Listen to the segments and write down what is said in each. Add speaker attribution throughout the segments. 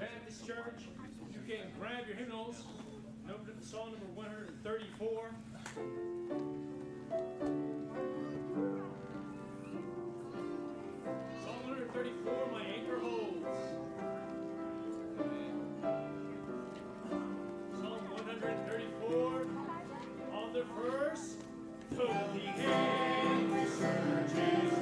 Speaker 1: Baptist Church. You can grab your hymnals and open up to song number 134. Song 134, My Anchor Holds. Song 134, on the verse, to the end researches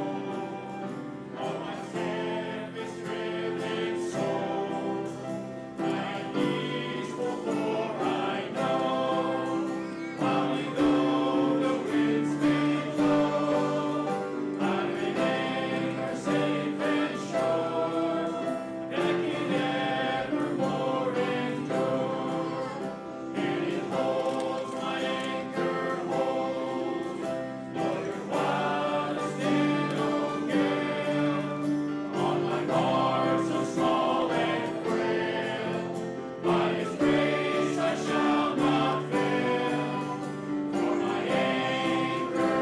Speaker 1: roll, all my tempest driven soul, my knees will for I know, while we go the winds may blow, I'm an anchor safe and sure, that can evermore endure, and it holds my anchor holds, though your wildest in no gale, on my bark so small and frail, by His grace I shall not fail, for my anchor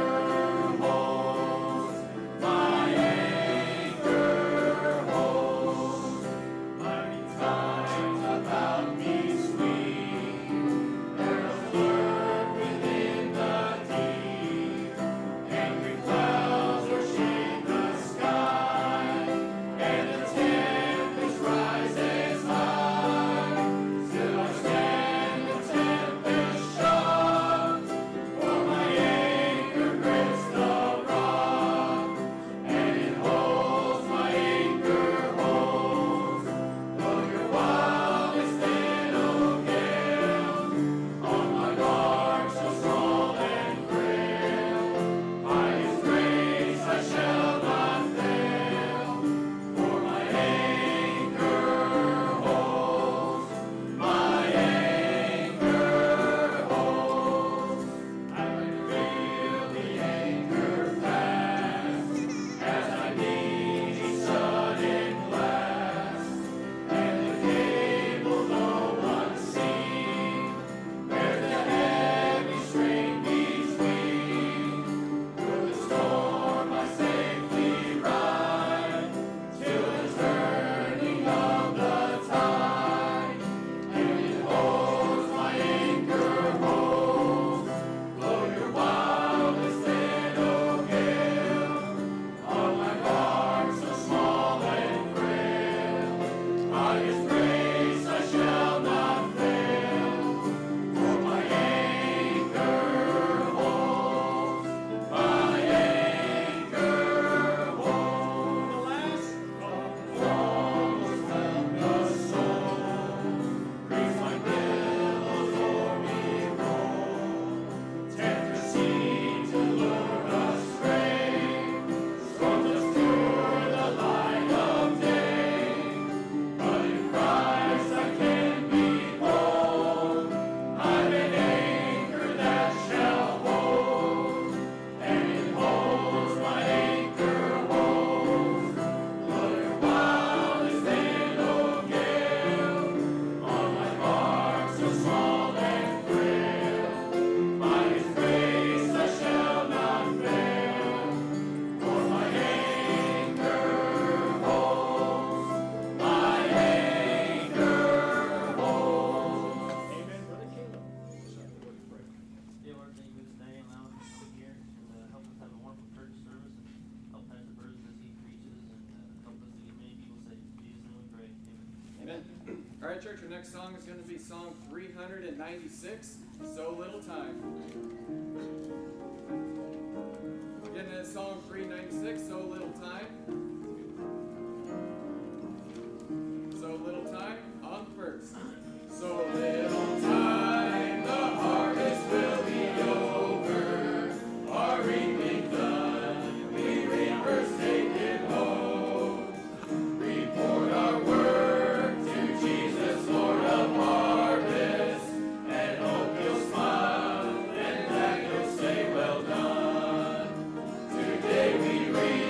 Speaker 1: holds, my anchor holds. Mighty times about me swing, perils lurk within the deep, angry clouds o'ershade the sky, and the tempest rises high. Still I stand the tempest shocked, for my anchor grips the rock, and it holds, my anchor holds, though your wildest in no gale, on my bark so small and frail, by His grace I shall not fail, for my anchor holds, my anchor holds. I can feel the anchor fast, as I meet each sudden blast, and the cable no one seen, bears the heavy strain between. Through the storm I safely ride, till the turning of the tide, and it holds, my anchor holds, though your wildest in no gale, on my bark so small and frail, by His grace I shall not fail, for my anchor holds, my anchor holds. The last almost found the soul, breeze my billows o'er me roll, tender sea to lure us stray, storms obscure the light of day, but in Christ I can be bold, I'm an anchor that shall hold, and it holds, my anchor holds, though your wildest in no gale, on my bark so small and frail, by His grace I shall not fail, for my anchor holds, my anchor holds. Amen, Brother Caleb.
Speaker 2: Dear Lord, thank you for this day and allowing us to come here and help us have a wonderful church service and help Pastor Burns as he preaches and help us to get many people saved. In Jesus' name we pray. Amen.
Speaker 3: Amen. All right, church, our next song is going to be song 396, So Little Time. Getting into song 396, So Little Time. So Little Time on first. So little time, the harvest will be over. Our reaping done, we reapers taken home. Report our work to Jesus, Lord of harvest, and hope He'll smile and that He'll say, well done. Today we reap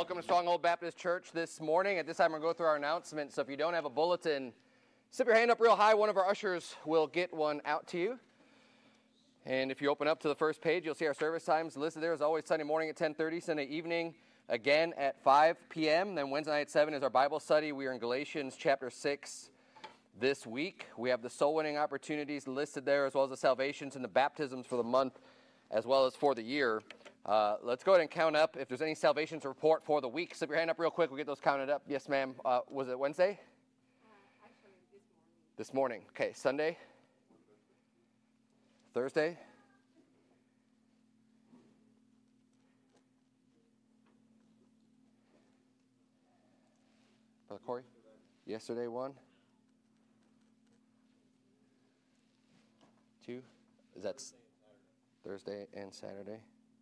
Speaker 4: Welcome to Stronghold Baptist Church this morning. At this time, we're going to go through our announcements. So if you don't have a bulletin, slip your hand up real high. One of our ushers will get one out to you. And if you open up to the first page, you'll see our service times listed there. As always, Sunday morning at 10:30, Sunday evening again at 5 p.m. Then Wednesday night at 7 is our Bible study. We are in Galatians chapter 6 this week. We have the soul winning opportunities listed there, as well as the salvations and the baptisms for the month, as well as for the year. Let's go ahead and count up if there's any salvations to report for the week. Slip your hand up real quick. We'll get those counted up. Yes, ma'am. Was it Wednesday?
Speaker 5: Actually,
Speaker 4: This morning. Okay, Sunday? Thursday? Brother Corey? Yesterday, 1? 2? Is that Thursday and Saturday?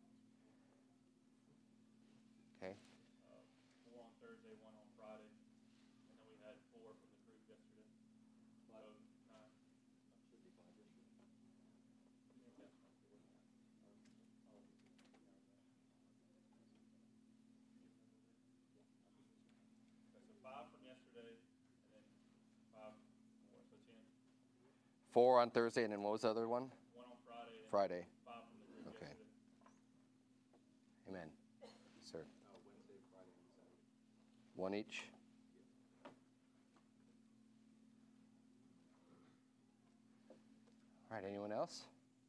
Speaker 4: Okay.
Speaker 1: 4 on Thursday, 1 on Friday, and then we had 4 from the group yesterday. So 9. Should be 5 yesterday. Okay, so 5 from yesterday, and then 5 more, so 10.
Speaker 4: 4 on Thursday, and then what was the other one?
Speaker 1: 1 on Friday. And
Speaker 4: Friday.
Speaker 1: 5 from the group
Speaker 4: Okay.
Speaker 1: yesterday.
Speaker 4: Amen. Sir.
Speaker 6: Wednesday, Friday, and Saturday.
Speaker 4: 1 each. All right, anyone else?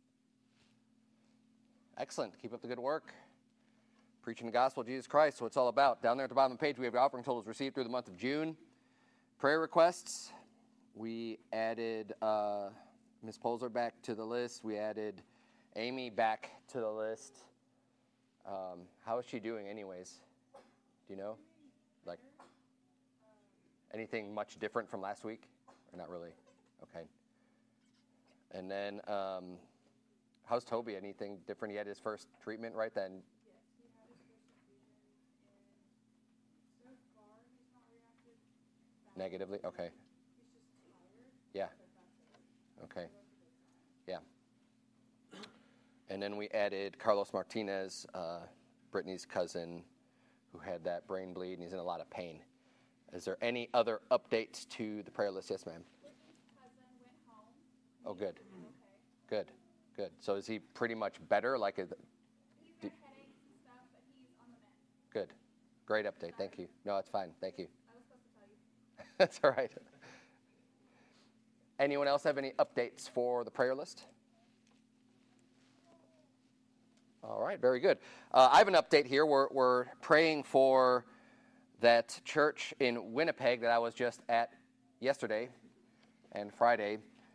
Speaker 4: Excellent. Keep up the good work. Preaching the gospel of Jesus Christ, so it's all about. Down there at the bottom of the page, we have the offering totals received through the month of June. Prayer requests. We added Ms. Polzer back to the list. We added Amy back to the list. How is she doing anyways? Do you know? Like, anything much different from last week? Or not really? Okay. And then, how's Toby? Anything different? He had his first treatment right then?
Speaker 5: yes, he had his first infusion, and so far he's not reacted badly.
Speaker 4: Negatively? Okay.
Speaker 5: He's just tired.
Speaker 4: Yeah.
Speaker 5: But that's it.
Speaker 4: Okay. Yeah. And then we added Carlos Martinez, Brittany's cousin, who had that brain bleed, and he's in a lot of pain. Is there any other updates to the prayer list? Yes, ma'am.
Speaker 5: His cousin went home.
Speaker 4: Oh, good.
Speaker 5: Okay.
Speaker 4: Good. Good. So is he pretty much better? Like,
Speaker 5: He's got headaches and stuff, but he's on the mend.
Speaker 4: good. Great update. Thank you. No, it's fine. Thank you.
Speaker 5: I was supposed to tell you.
Speaker 4: That's all right. Anyone else have any updates for the prayer list? All right, very good. I have an update here. We're praying for that church in Winnipeg that I was just at yesterday and Friday.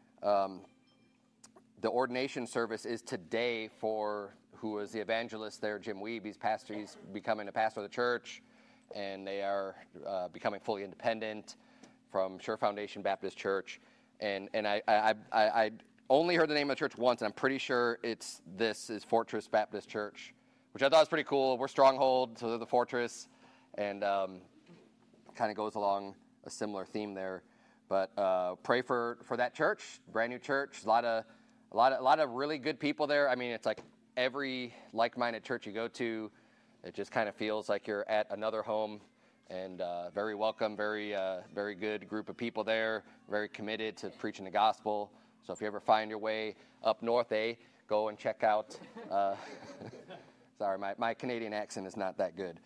Speaker 4: The ordination service is today for who was the evangelist there, Jim Weeb. He's becoming a pastor of the church, and they are becoming fully independent from Sure Foundation Baptist Church. And I only heard the name of the church once, and I'm pretty sure this is Fortress Baptist Church, which I thought was pretty cool. We're Stronghold, so they're the Fortress, and kind of goes along a similar theme there. But pray for that church, brand new church, a lot of really good people there. I mean, it's like every like-minded church you go to, it just kind of feels like you're at another home, and very welcome, very good group of people there, very committed to preaching the gospel. So if you ever find your way up north, go and check out. Sorry, my Canadian accent is not that good.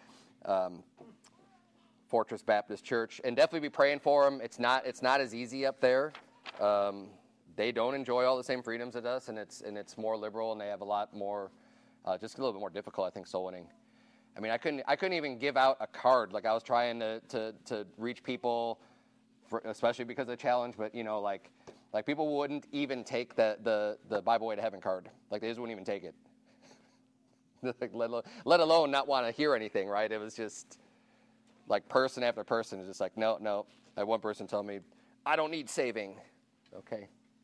Speaker 4: Fortress Baptist Church, and definitely be praying for them. It's not as easy up there. They don't enjoy all the same freedoms as us, and it's more liberal, and they have a lot more, just a little bit more difficult, I think, soul winning. I mean, I couldn't even give out a card. Like, I was trying to reach people, especially because of the challenge. But like people wouldn't even take the Bible Way to Heaven card. Like, they just wouldn't even take it. Like, let alone not want to hear anything. Right? It was just like person after person is just like, no. I had one person tell me, I don't need saving. Okay.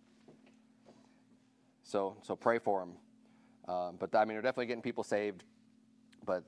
Speaker 4: So pray for them. But I mean, we're definitely getting people saved. But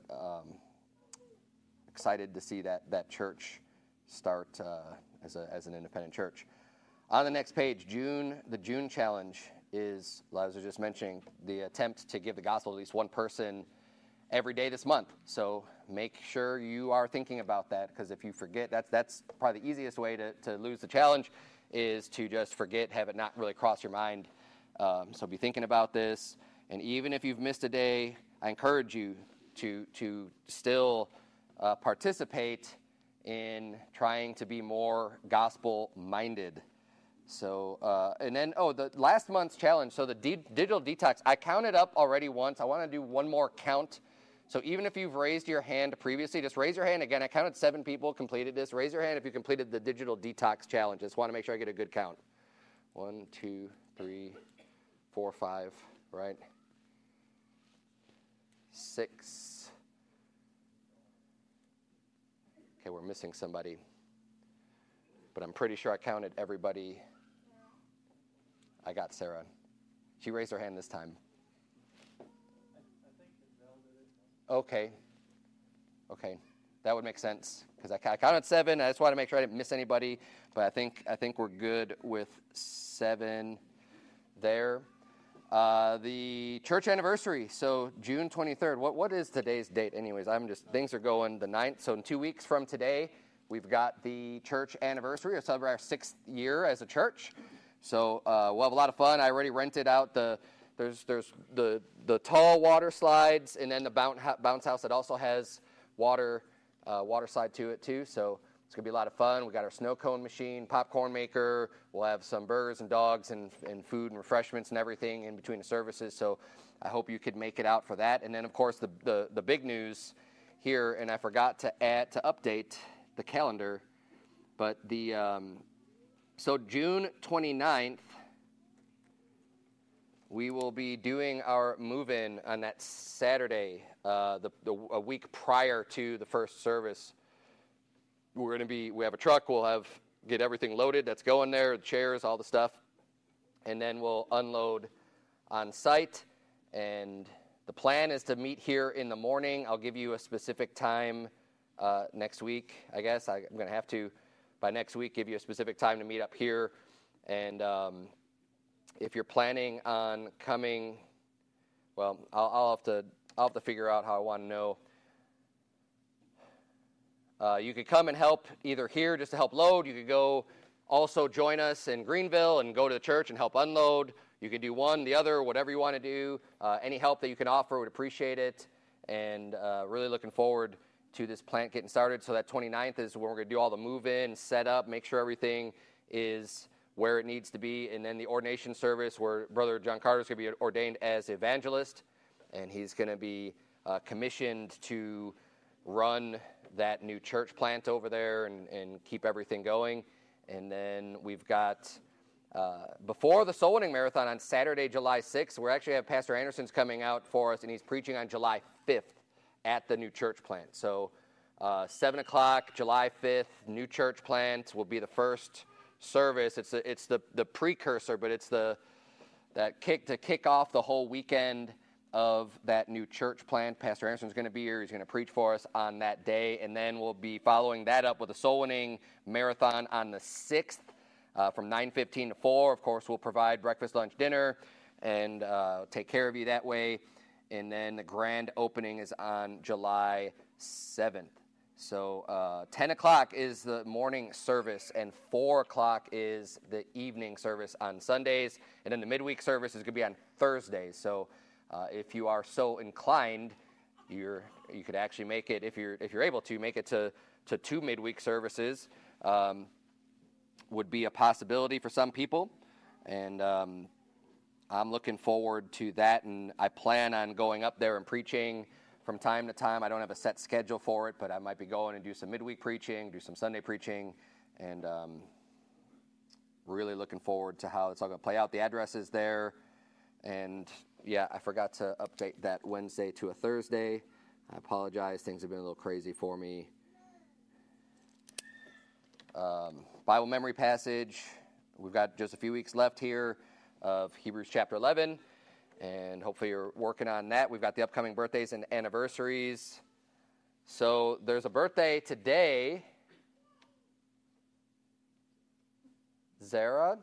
Speaker 4: excited to see that church start as an independent church. On the next page, the June challenge is, as I was just mentioning, the attempt to give the gospel to at least one person every day this month. So make sure you are thinking about that, because if you forget, that's probably the easiest way to lose the challenge, is to just forget, have it not really cross your mind. So be thinking about this. And even if you've missed a day, I encourage you to still participate in trying to be more gospel-minded. So, and then, the last month's challenge, so the digital detox, I counted up already once. I want to do one more count. So even if you've raised your hand previously, just raise your hand again. I counted 7 people completed this. Raise your hand if you completed the digital detox challenge. Just want to make sure I get a good count. 1, 2, 3, 4, 5, right? 6. Okay, we're missing somebody. But I'm pretty sure I counted everybody. I got Sarah. She raised her hand this time. Okay. That would make sense, because I counted 7. I just want to make sure I didn't miss anybody, but I think we're good with 7 there. The church anniversary, so June 23rd. What is today's date anyways? Things are going the 9th, so in 2 weeks from today, we've got the church anniversary. We'll celebrate our 6th year as a church. So we'll have a lot of fun. I already rented out there's the tall water slides, and then the bounce house that also has water slide to it too. So it's going to be a lot of fun. We got our snow cone machine, popcorn maker. We'll have some burgers and dogs and food and refreshments and everything in between the services. So I hope you could make it out for that. And then, of course, the big news here, and I forgot to update the calendar, but so June 29th, we will be doing our move-in on that Saturday, a week prior to the first service. We have a truck, we'll get everything loaded that's going there, the chairs, all the stuff, and then we'll unload on site. And the plan is to meet here in the morning. I'll give you a specific time next week, I guess. I'm going to have to, by next week, give you a specific time to meet up here. And if you're planning on coming, well, I'll have to figure out how I want to know. You could come and help either here just to help load. You could go also join us in Greenville and go to the church and help unload. You could do one, the other, whatever you want to do. Any help that you can offer, would appreciate it. And really looking forward to this plant getting started. So that 29th is when we're going to do all the move-in, set up, make sure everything is where it needs to be. And then the ordination service, where Brother John Carter is going to be ordained as evangelist. And he's going to be commissioned to run that new church plant over there and keep everything going. And then we've got, before the Soul Winning Marathon on Saturday, July 6th, we actually have Pastor Anderson's coming out for us, and he's preaching on July 5th at the new church plant. So 7 o'clock, July 5th, new church plant will be the first service. It's the precursor, but it's that kick off the whole weekend of that new church plant. Pastor Anderson's going to be here. He's going to preach for us on that day, and then we'll be following that up with a Soul Winning Marathon on the 6th from 9:15 to 4. Of course, we'll provide breakfast, lunch, dinner, and take care of you that way. And then the grand opening is on July 7th. So 10 o'clock is the morning service, and 4 o'clock is the evening service on Sundays. And then the midweek service is going to be on Thursdays. So if you are so inclined, you could actually make it, if you're able to, make it to 2 midweek services. Would be a possibility for some people. And I'm looking forward to that, and I plan on going up there and preaching from time to time. I don't have a set schedule for it, but I might be going and do some midweek preaching, do some Sunday preaching, and really looking forward to how it's all going to play out. The address is there, and yeah, I forgot to update that Wednesday to a Thursday. I apologize. Things have been a little crazy for me. Bible memory passage. We've got just a few weeks left here of Hebrews chapter 11, and hopefully you're working on that. We've got the upcoming birthdays and anniversaries. So there's a birthday today. Zara?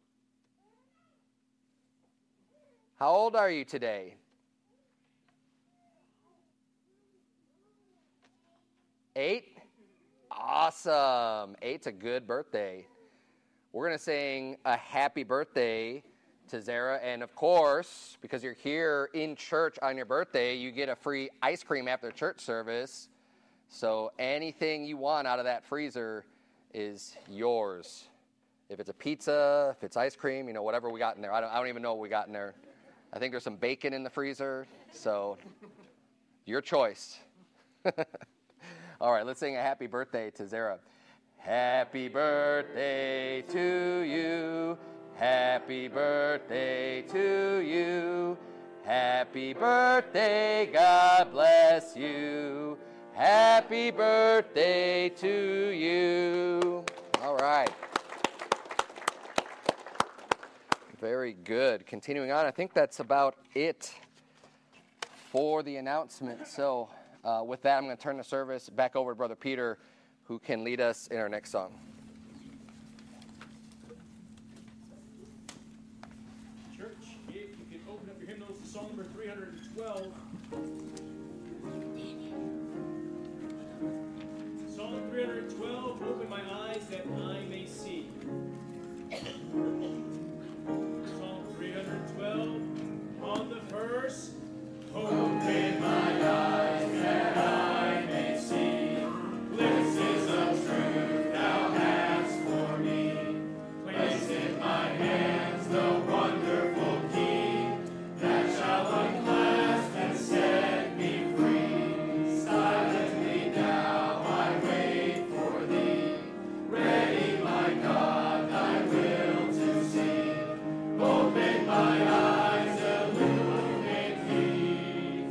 Speaker 4: How old are you today? 8? Awesome. 8's a good birthday. We're going to sing a happy birthday to Zara. And, of course, because you're here in church on your birthday, you get a free ice cream after church service. So anything you want out of that freezer is yours. If it's a pizza, if it's ice cream, whatever we got in there. I don't even know what we got in there. I think there's some bacon in the freezer. So your choice. All right, let's sing a happy birthday to Zara. Happy birthday to you. Happy birthday to you. Happy birthday, God bless you. Happy birthday to you. All right. Very good. Continuing on, I think that's about it for the announcement. So with that, I'm going to turn the service back over to Brother Peter, who can lead us in our next song.
Speaker 1: Church, if you can open up your hymnals to song number 312. Song 312, Open My Eyes That I May See. Psalm 312, on the verse, open my eyes that I may see glimpses of truth thou hast for me. Place in my hands the wonderful key that shall unclasp and set me free. Silently now I wait for thee, ready, my God, thy will to see. Open my eyes, illuminate me,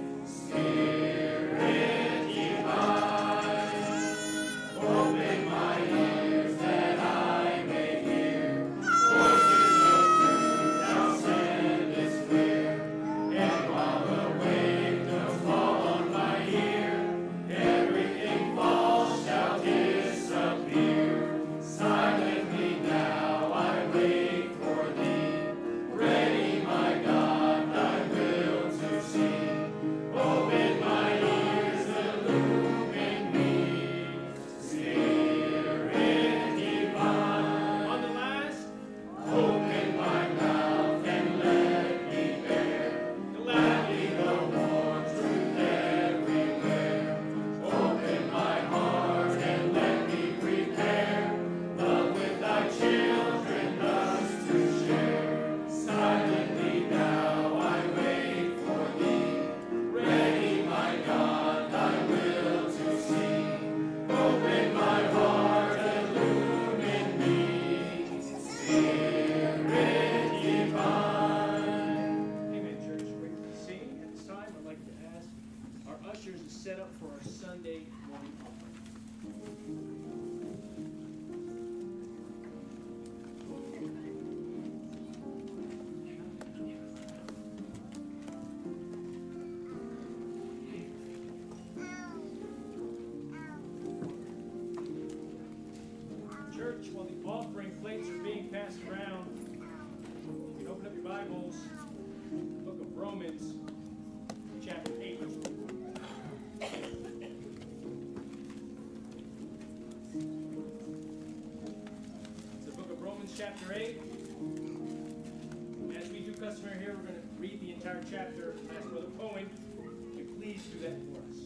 Speaker 1: Spirit divine. Open my ears that I may hear voices of truth thou sendest clear. And while the waves fall on my ear, everything false shall disappear. Silently now I wait for thee, ready, my God, thy will to see. Open my ears, illumine me, Spirit divine. On the last, open my mouth and let me bear gladly the warm truth everywhere. Open my heart and let me prepare love with thy children thus to share. Silently now I wait for thee, ready, my God, thy will to see. Open my heart, illumine me, Spirit divine. Amen, church. Great to sing. At this time, I'd like to ask our ushers to set up for our Sunday morning offering. Church, while the offering plates are being passed around, you can open up your Bibles, book of Romans, chapter 8. It's the book of Romans, chapter 8. As we do customary here, we're going to read the entire chapter. Ask Brother Owen to please do that for us.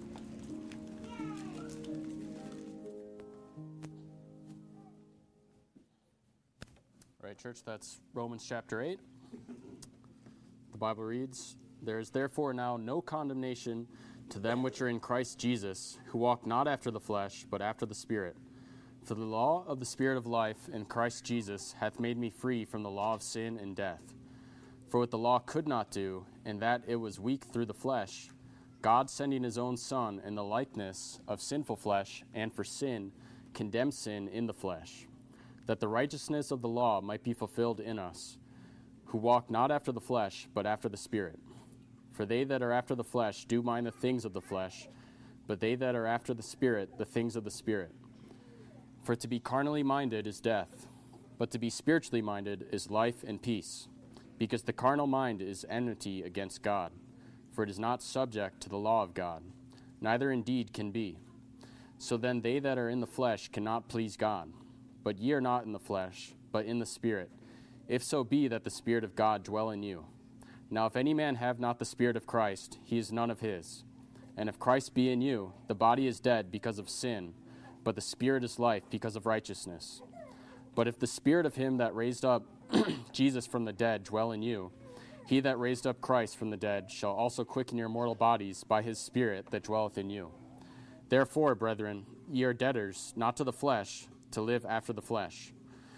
Speaker 7: Right, church, that's Romans chapter 8. The Bible reads, There is therefore now no condemnation to them which are in Christ Jesus, who walk not after the flesh, but after the Spirit. For the law of the Spirit of life in Christ Jesus hath made me free from the law of sin and death. For what the law could not do, in that it was weak through the flesh, God sending his own Son in the likeness of sinful flesh, and for sin, condemned sin in the flesh, that the righteousness of the law might be fulfilled in us, who walk not after the flesh, but after the Spirit. For they that are after the flesh do mind the things of the flesh, but they that are after the Spirit, the things of the Spirit. For to be carnally minded is death, but to be spiritually minded is life and peace. Because the carnal mind is enmity against God, for it is not subject to the law of God, neither indeed can be. So then they that are in the flesh cannot please God. But ye are not in the flesh, but in the Spirit, if so be that the Spirit of God dwell in you. Now if any man have not the Spirit of Christ, he is none of his. And if Christ be in you, the body is dead because of sin, but the Spirit is life because of righteousness. But if the Spirit of him that raised up Jesus from the dead dwell in you, he that raised up Christ from the dead shall also quicken your mortal bodies by his Spirit that dwelleth in you. Therefore, brethren, ye are debtors, not to the flesh, to live after the flesh.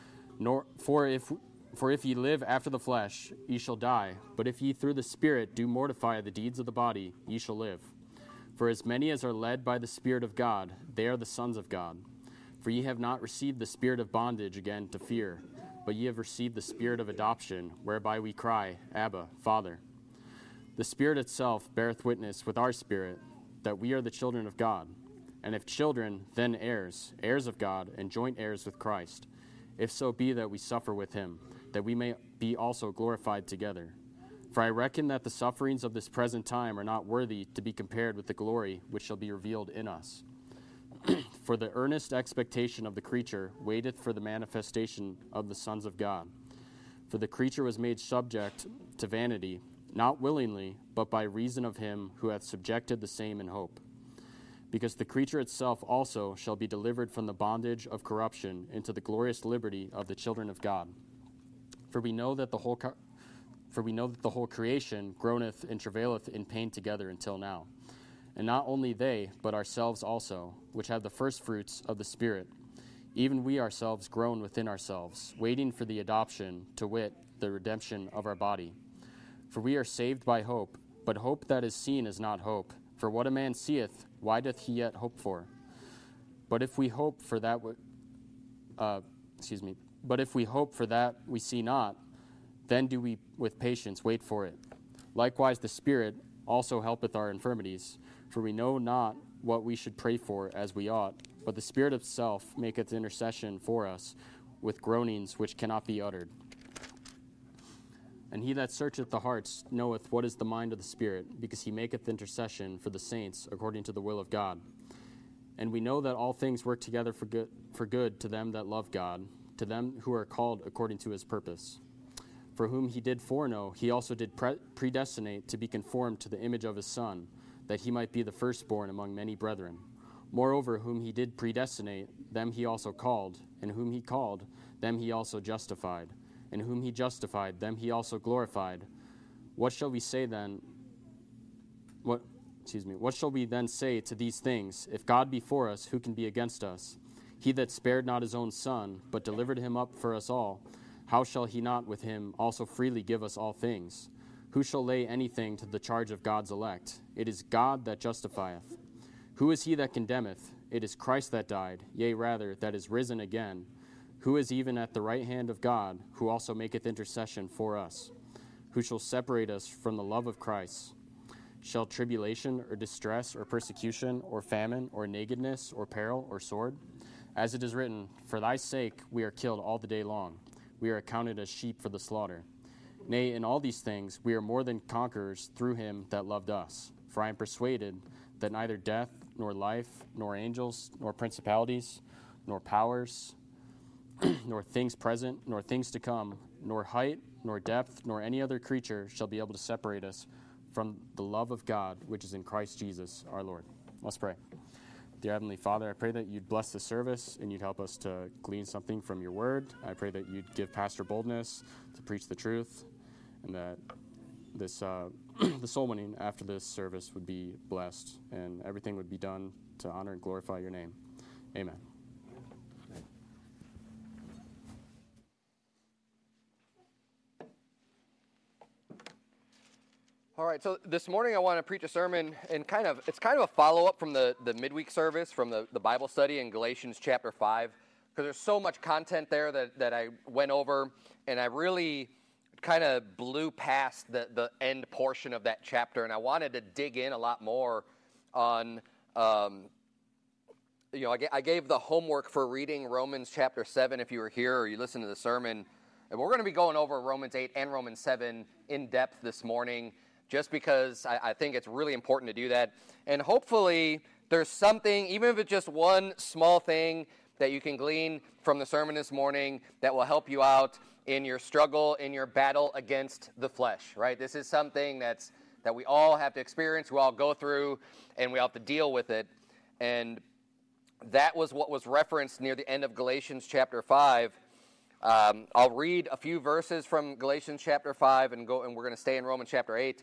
Speaker 7: For if ye live after the flesh, ye shall die. But if ye through the Spirit do mortify the deeds of the body, ye shall live. For as many as are led by the Spirit of God, they are the sons of God. For ye have not received the spirit of bondage again to fear, but ye have received the Spirit of adoption, whereby we cry, Abba, Father. The Spirit itself beareth witness with our spirit, that we are the children of God. And if children, then heirs, heirs of God, and joint heirs with Christ, if so be that we suffer with him, that we may be also glorified together. For I reckon that the sufferings of this present time are not worthy to be compared with the glory which shall be revealed in us. For the earnest expectation of the creature waiteth for the manifestation of the sons of God. For the creature was made subject to vanity, not willingly, but by reason of him who hath subjected the same in hope. Because the creature itself also shall be delivered from the bondage of corruption into the glorious liberty of the children of God. For we know that the whole creation groaneth and travaileth in pain together until now. And not only they, but ourselves also, which have the first fruits of the Spirit, even we ourselves groan within ourselves, waiting for the adoption, to wit, the redemption of our body. For we are saved by hope, but hope that is seen is not hope. For what a man seeth, why doth he yet hope for? But if we hope for that, we see not, then do we with patience wait for it. Likewise the Spirit also helpeth our infirmities, for we know not what we should pray for as we ought, but the Spirit itself maketh intercession for us with groanings which cannot be uttered. And he that searcheth the hearts knoweth what is the mind of the Spirit, because he maketh intercession for the saints according to the will of God. And we know that all things work together for good to them that love God, to them who are called according to his purpose. For whom he did foreknow, he also did predestinate to be conformed to the image of his Son, that he might be the firstborn among many brethren. Moreover, whom he did predestinate, them he also called, and whom he called, them he also justified, and whom he justified, them he also glorified. What shall we then say to these things? If God be for us, who can be against us? He that spared not his own Son, but delivered him up for us all, how shall he not with him also freely give us all things? Who shall lay anything to the charge of God's elect? It is God that justifieth. Who is he that condemneth? It is Christ that died, yea rather, that is risen again, who is even at the right hand of God, who also maketh intercession for us. Who shall separate us from the love of Christ? Shall tribulation, or distress, or persecution, or famine, or nakedness, or peril, or sword? As it is written, For thy sake we are killed all the day long. We are accounted as sheep for the slaughter. Nay, in all these things we are more than conquerors through him that loved us. For I am persuaded that neither death, nor life, nor angels, nor principalities, nor powers, nor things present, nor things to come, nor height, nor depth, nor any other creature shall be able to separate us from the love of God, which is in Christ Jesus our Lord. Let's pray. Dear Heavenly Father, I pray that you'd bless the service and you'd help us to glean something from your word. I pray that you'd give Pastor boldness to preach the truth, and that this the soul winning after this service would be blessed, and everything would be done to honor and glorify your name. Amen.
Speaker 4: All right, so this morning I want to preach a sermon, and it's kind of a follow-up from the midweek service, from the Bible study in Galatians chapter 5, because there's so much content there that I went over, and I really kind of blew past the end portion of that chapter, and I wanted to dig in a lot more on, I gave the homework for reading Romans chapter 7 if you were here or you listened to the sermon, and we're going to be going over Romans 8 and Romans 7 in depth this morning, just because I think it's really important to do that. And hopefully there's something, even if it's just one small thing that you can glean from the sermon this morning that will help you out in your struggle, in your battle against the flesh, right? This is something that we all have to experience, we all go through, and we have to deal with it. And that was what was referenced near the end of Galatians chapter 5. I'll read a few verses from Galatians chapter 5 and we're going to stay in Romans chapter 8.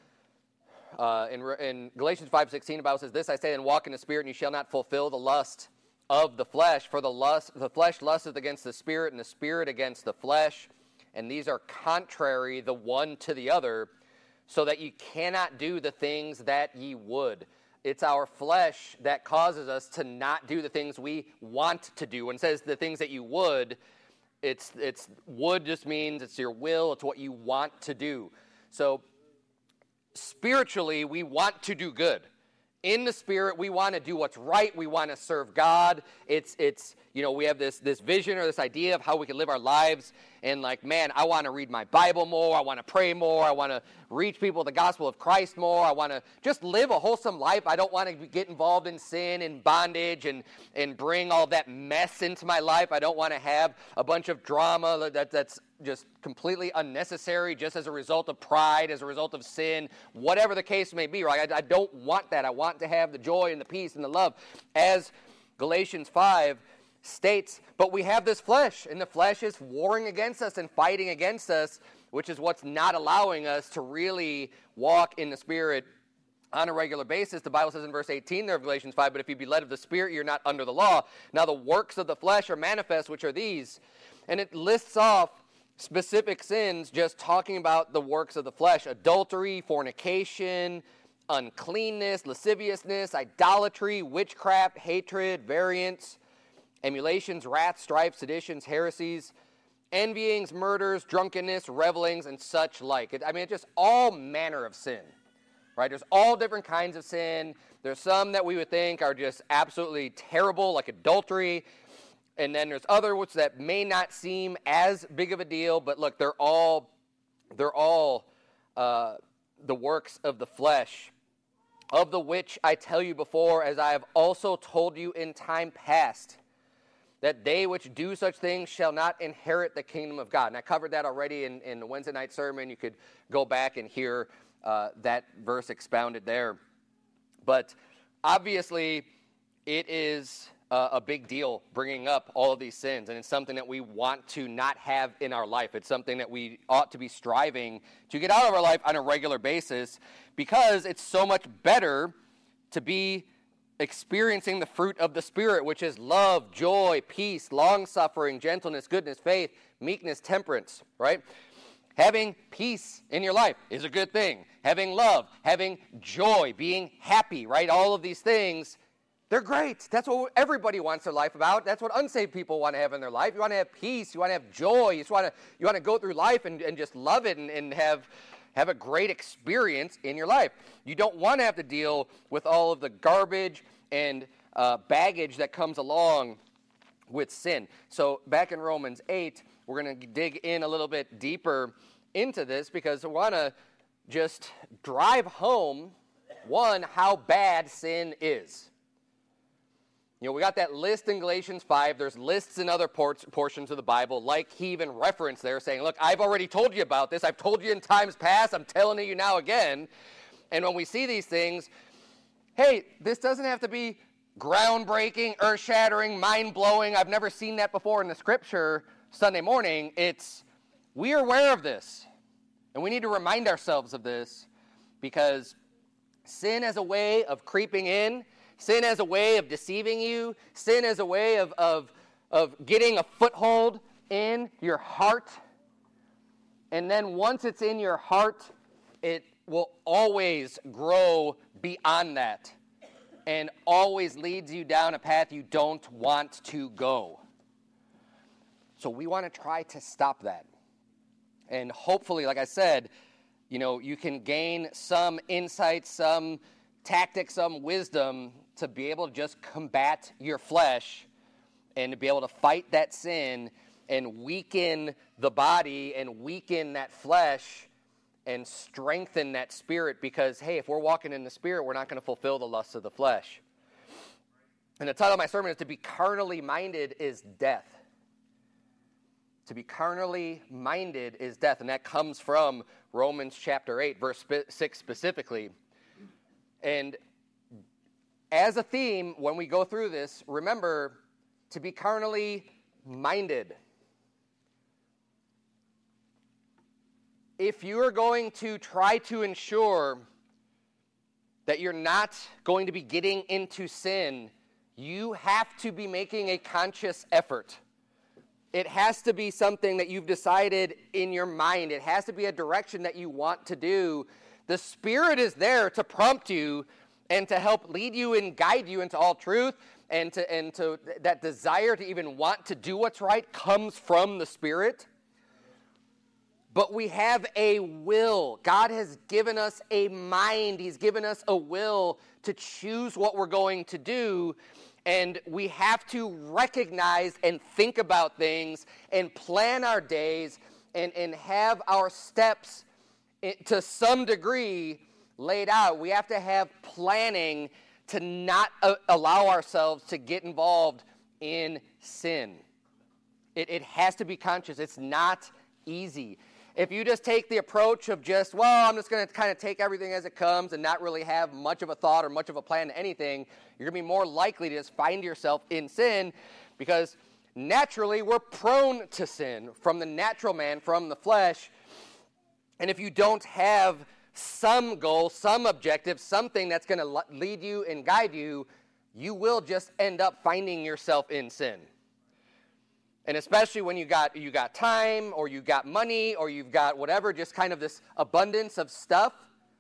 Speaker 4: In Galatians 5:16, the Bible says, "This I say, and walk in the Spirit, and you shall not fulfill the lust of the flesh. For the flesh lusteth against the Spirit, and the Spirit against the flesh. And these are contrary the one to the other, so that you cannot do the things that ye would." It's our flesh that causes us to not do the things we want to do. When it says the things that you would, it's would just means it's your will, it's what you want to do. So spiritually, we want to do good. In the Spirit, we want to do what's right. We want to serve God. It's we have this vision or this idea of how we can live our lives. And like, man, I want to read my Bible more. I want to pray more. I want to reach people with the gospel of Christ more. I want to just live a wholesome life. I don't want to get involved in sin and bondage and bring all that mess into my life. I don't want to have a bunch of drama that's just completely unnecessary just as a result of pride, as a result of sin, whatever the case may be, right? I don't want that. I want to have the joy and the peace and the love. As Galatians 5 states, but we have this flesh, and the flesh is warring against us and fighting against us, which is what's not allowing us to really walk in the Spirit on a regular basis. The Bible says in verse 18 there of Galatians 5, "But if you be led of the Spirit, you're not under the law. Now the works of the flesh are manifest, which are these." And it lists off specific sins just talking about the works of the flesh: adultery, fornication, uncleanness, lasciviousness, idolatry, witchcraft, hatred, variance, emulations, wrath, strife, seditions, heresies, envyings, murders, drunkenness, revelings, and such like. It's just all manner of sin, right? There's all different kinds of sin. There's some that we would think are just absolutely terrible, like adultery. And then there's other ones that may not seem as big of a deal, but look, they're all the works of the flesh, of the which I tell you before, as I have also told you in time past, that they which do such things shall not inherit the kingdom of God. And I covered that already in the Wednesday night sermon. You could go back and hear that verse expounded there. But obviously, it is a big deal bringing up all of these sins, and it's something that we want to not have in our life. It's something that we ought to be striving to get out of our life on a regular basis, because it's so much better to be experiencing the fruit of the Spirit, which is love, joy, peace, long-suffering, gentleness, goodness, faith, meekness, temperance, right? Having peace in your life is a good thing. Having love, having joy, being happy, right? All of these things, they're great. That's what everybody wants their life about. That's what unsaved people want to have in their life. You want to have peace. You want to have joy. You want to go through life and just love it and have a great experience in your life. You don't want to have to deal with all of the garbage and baggage that comes along with sin. So back in Romans 8, we're going to dig in a little bit deeper into this, because we want to just drive home, one, how bad sin is. We got that list in Galatians 5. There's lists in other portions of the Bible, like he even referenced there, saying, look, I've already told you about this. I've told you in times past. I'm telling you now again. And when we see these things, hey, this doesn't have to be groundbreaking, earth-shattering, mind-blowing. I've never seen that before in the Scripture Sunday morning. We're aware of this, and we need to remind ourselves of this, because sin as a way of creeping in, sin as a way of deceiving you, sin as a way of getting a foothold in your heart. And then once it's in your heart, it will always grow beyond that and always leads you down a path you don't want to go. So we want to try to stop that. And hopefully, like I said, you can gain some insight, some tactics, some wisdom to be able to just combat your flesh and to be able to fight that sin and weaken the body and weaken that flesh and strengthen that spirit, because, hey, if we're walking in the Spirit, we're not going to fulfill the lusts of the flesh. And the title of my sermon is To Be Carnally Minded is Death. To be carnally minded is death. And that comes from Romans chapter 8, verse 6 specifically. And as a theme, when we go through this, remember to be carnally minded. If you are going to try to ensure that you're not going to be getting into sin, you have to be making a conscious effort. It has to be something that you've decided in your mind. It has to be a direction that you want to do. The Spirit is there to prompt you and to help lead you and guide you into all truth, and to that desire to even want to do what's right comes from the Spirit. But we have a will. God has given us a mind. He's given us a will to choose what we're going to do. And we have to recognize and think about things and plan our days and have our steps to some degree laid out. We have to have planning to not allow ourselves to get involved in sin. It has to be conscious. It's not easy. If you just take the approach of just, well, I'm just going to kind of take everything as it comes and not really have much of a thought or much of a plan to anything, you're going to be more likely to just find yourself in sin, because naturally we're prone to sin from the natural man, from the flesh. And if you don't have some goal, some objective, something that's going to lead you and guide you, you will just end up finding yourself in sin. And especially when you got time, or you got money, or you've got whatever, just kind of this abundance of stuff,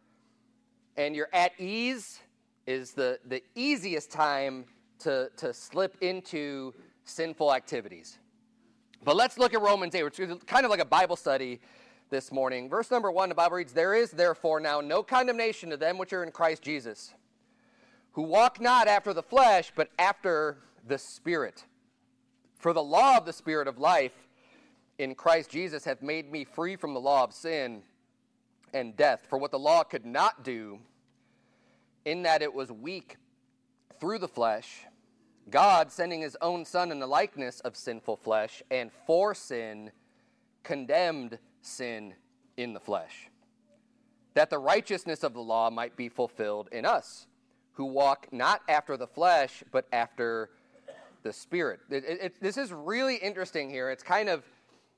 Speaker 4: and you're at ease, is the easiest time to slip into sinful activities. But let's look at Romans 8, which is kind of like a Bible study this morning. Verse number 1, the Bible reads, "There is therefore now no condemnation to them which are in Christ Jesus, who walk not after the flesh, but after the Spirit. For the law of the Spirit of life in Christ Jesus hath made me free from the law of sin and death. For what the law could not do, in that it was weak through the flesh, God, sending his own Son in the likeness of sinful flesh, and for sin, condemned sin in the flesh, that the righteousness of the law might be fulfilled in us, who walk not after the flesh, but after the Spirit." This is really interesting here. It's kind of,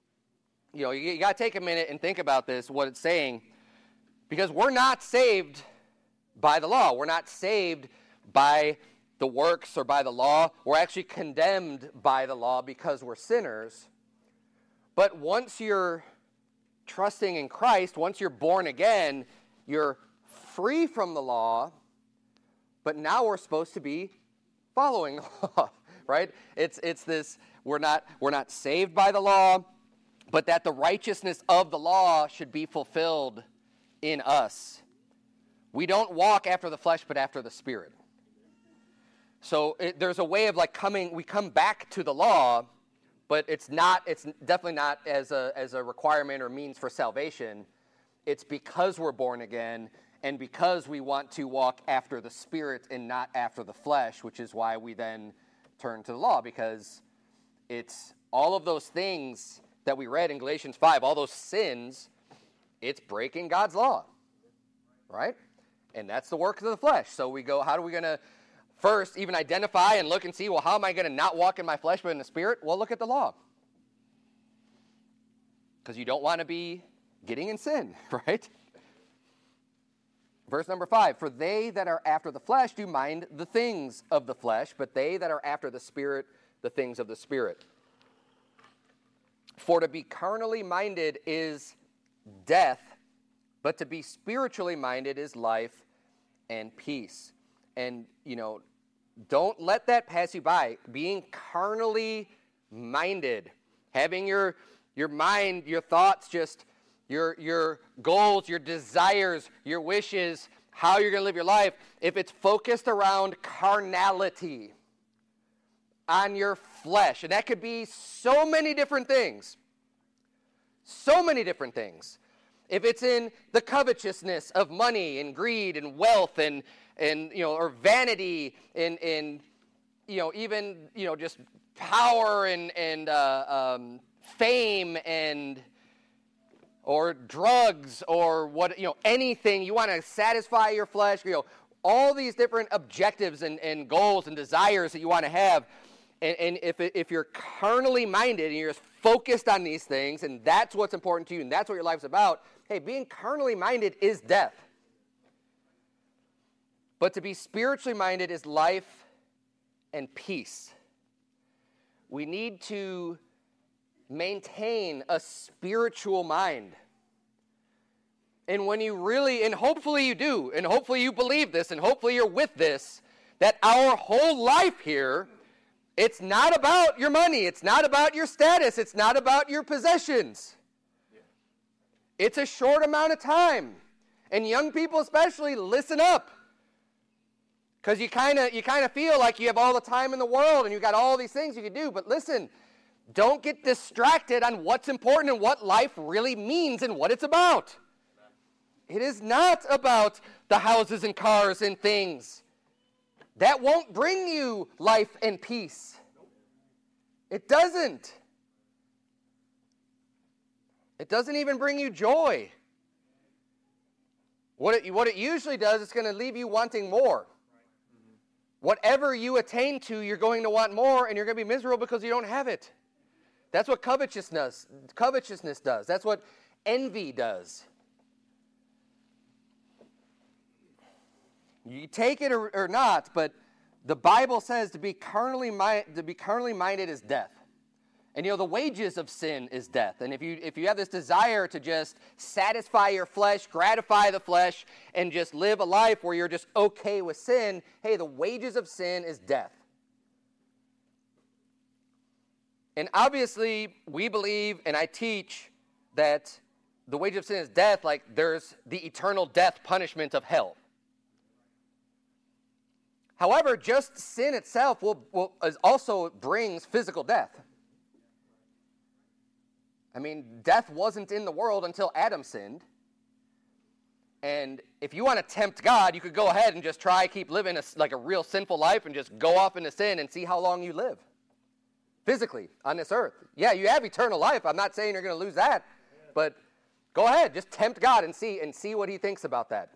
Speaker 4: you got to take a minute and think about this, what it's saying, because we're not saved by the law. We're not saved by the works or by the law. We're actually condemned by the law because we're sinners. But once you're trusting in Christ, once you're born again, you're free from the law, but now we're supposed to be following the law. Right? It's this, we're not saved by the law, but that the righteousness of the law should be fulfilled in us. We don't walk after the flesh, but after the Spirit. So there's a way of we come back to the law, but it's definitely not as a requirement or means for salvation. It's because we're born again, and because we want to walk after the Spirit and not after the flesh, which is why we then turn to the law, because it's all of those things that we read in Galatians 5, all those sins, it's breaking God's law, right? And that's the work of the flesh. So we go, how are we going to first even identify and look and see, well, how am I going to not walk in my flesh but in the Spirit? Well, look at the law. Because you don't want to be getting in sin, right? Verse number 5, "For they that are after the flesh do mind the things of the flesh, but they that are after the Spirit, the things of the Spirit. For to be carnally minded is death, but to be spiritually minded is life and peace." And, don't let that pass you by. Being carnally minded, having your mind, your thoughts, just your goals, your desires, your wishes, how you're going to live your life, if it's focused around carnality, on your flesh, and that could be so many different things. So many different things. If it's in the covetousness of money and greed and wealth and or vanity and even just power and fame or drugs or anything. You want to satisfy your flesh, all these different objectives and goals and desires that you want to have. And if you're carnally minded and you're just focused on these things, and that's what's important to you, and that's what your life's about, hey, being carnally minded is death. But to be spiritually minded is life and peace. We need to maintain a spiritual mind. And when you really, and hopefully you do, and hopefully you believe this, and hopefully you're with this, that our whole life here, it's not about your money, it's not about your status, it's not about your possessions. It's a short amount of time. And young people especially, listen up. Because you kind of feel like you have all the time in the world and you got all these things you can do. But listen, don't get distracted on what's important and what life really means and what it's about. It is not about the houses and cars and things. That won't bring you life and peace. It doesn't. It doesn't even bring you joy. What it usually does, it's going to leave you wanting more. Whatever you attain to, you're going to want more, and you're going to be miserable because you don't have it. That's what covetousness does. That's what envy does. You take it or not, but the Bible says to be carnally minded is death. And the wages of sin is death. And if you have this desire to just satisfy your flesh, gratify the flesh, and just live a life where you're just okay with sin, hey, the wages of sin is death. And obviously, we believe, and I teach, that the wage of sin is death, like there's the eternal death punishment of hell. However, just sin itself also brings physical death. I mean, death wasn't in the world until Adam sinned. And if you want to tempt God, you could go ahead and just keep living like a real sinful life and just go off into sin and see how long you live. Physically, on this earth. Yeah, you have eternal life. I'm not saying you're going to lose that. But go ahead, just tempt God and see what he thinks about that.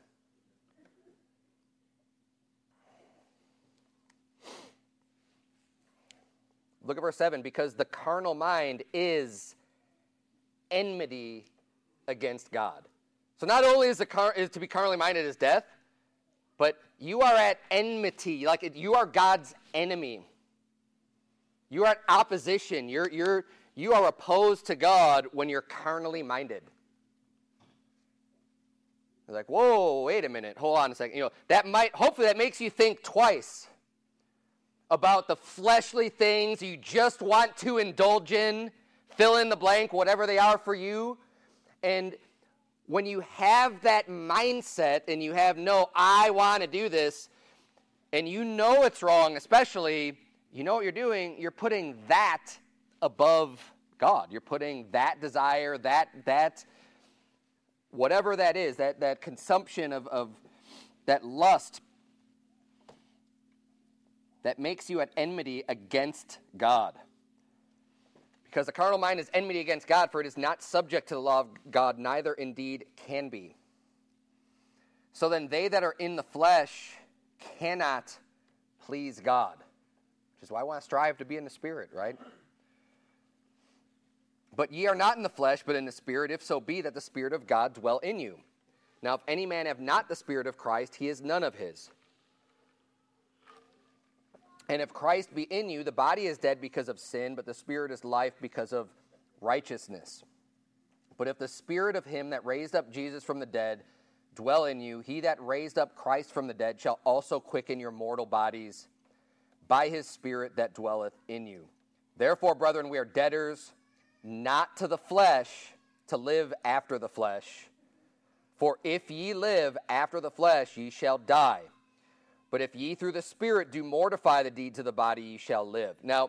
Speaker 4: Look at verse 7. Because the carnal mind is enmity against God. So not only is to be carnally minded is death, but you are at enmity. Like you are God's enemy. You are at opposition. You are opposed to God when you're carnally minded. You're like, whoa, wait a minute, hold on a second. Hopefully that makes you think twice about the fleshly things you just want to indulge in, fill in the blank, whatever they are for you. And when you have that mindset and you have I want to do this, and you know it's wrong, especially, you know what you're doing, you're putting that above God. You're putting that desire, that whatever that is, that consumption of that lust that makes you at enmity against God. Because the carnal mind is enmity against God, for it is not subject to the law of God, neither indeed can be. So then they that are in the flesh cannot please God. Which is why I want to strive to be in the Spirit, right? But ye are not in the flesh, but in the Spirit, if so be that the Spirit of God dwell in you. Now if any man have not the Spirit of Christ, he is none of his. And if Christ be in you, the body is dead because of sin, but the Spirit is life because of righteousness. But if the Spirit of him that raised up Jesus from the dead dwell in you, he that raised up Christ from the dead shall also quicken your mortal bodies by his Spirit that dwelleth in you. Therefore, brethren, we are debtors, not to the flesh, to live after the flesh. For if ye live after the flesh, ye shall die. But if ye through the Spirit do mortify the deeds of the body, ye shall live. Now,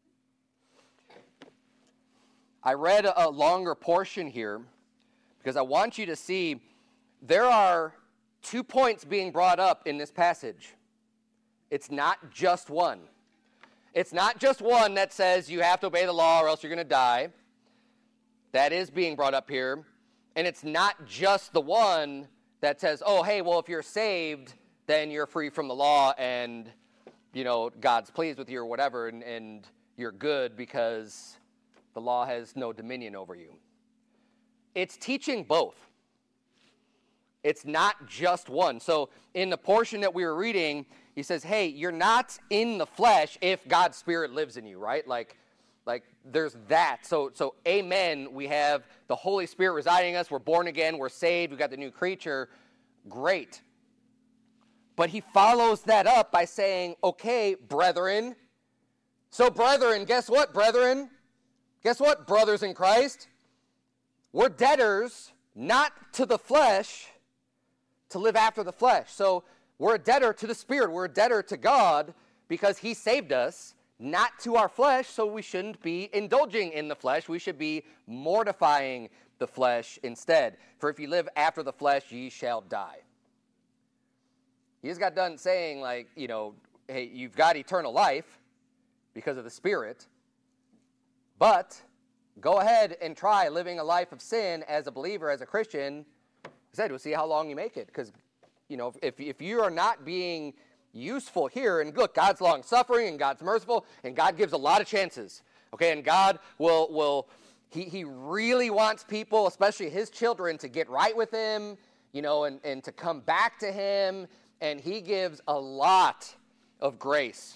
Speaker 4: I read a longer portion here because I want you to see there are 2 points being brought up in this passage. It's not just one. It's not just one that says you have to obey the law or else you're going to die. That is being brought up here. And it's not just the one that says, oh, hey, well, if you're saved, then you're free from the law and, God's pleased with you or whatever, and you're good because the law has no dominion over you. It's teaching both. It's not just one. So in the portion that we were reading, he says, hey, you're not in the flesh if God's Spirit lives in you, right? Like there's that. So amen, we have the Holy Spirit residing in us. We're born again. We're saved. We've got the new creature. Great. But he follows that up by saying, okay, brethren. So brethren, guess what, brethren? Guess what, brothers in Christ? We're debtors, not to the flesh, to live after the flesh. So we're a debtor to the Spirit. We're a debtor to God because he saved us, not to our flesh, so we shouldn't be indulging in the flesh. We should be mortifying the flesh instead. For if you live after the flesh, ye shall die. He just got done saying, hey, you've got eternal life because of the Spirit, but go ahead and try living a life of sin as a believer, as a Christian. I said, we'll see how long you make it. Because, if you are not being useful here, and look, God's long-suffering, and God's merciful, and God gives a lot of chances. Okay, and God He really wants people, especially his children, to get right with him, and to come back to him. And he gives a lot of grace.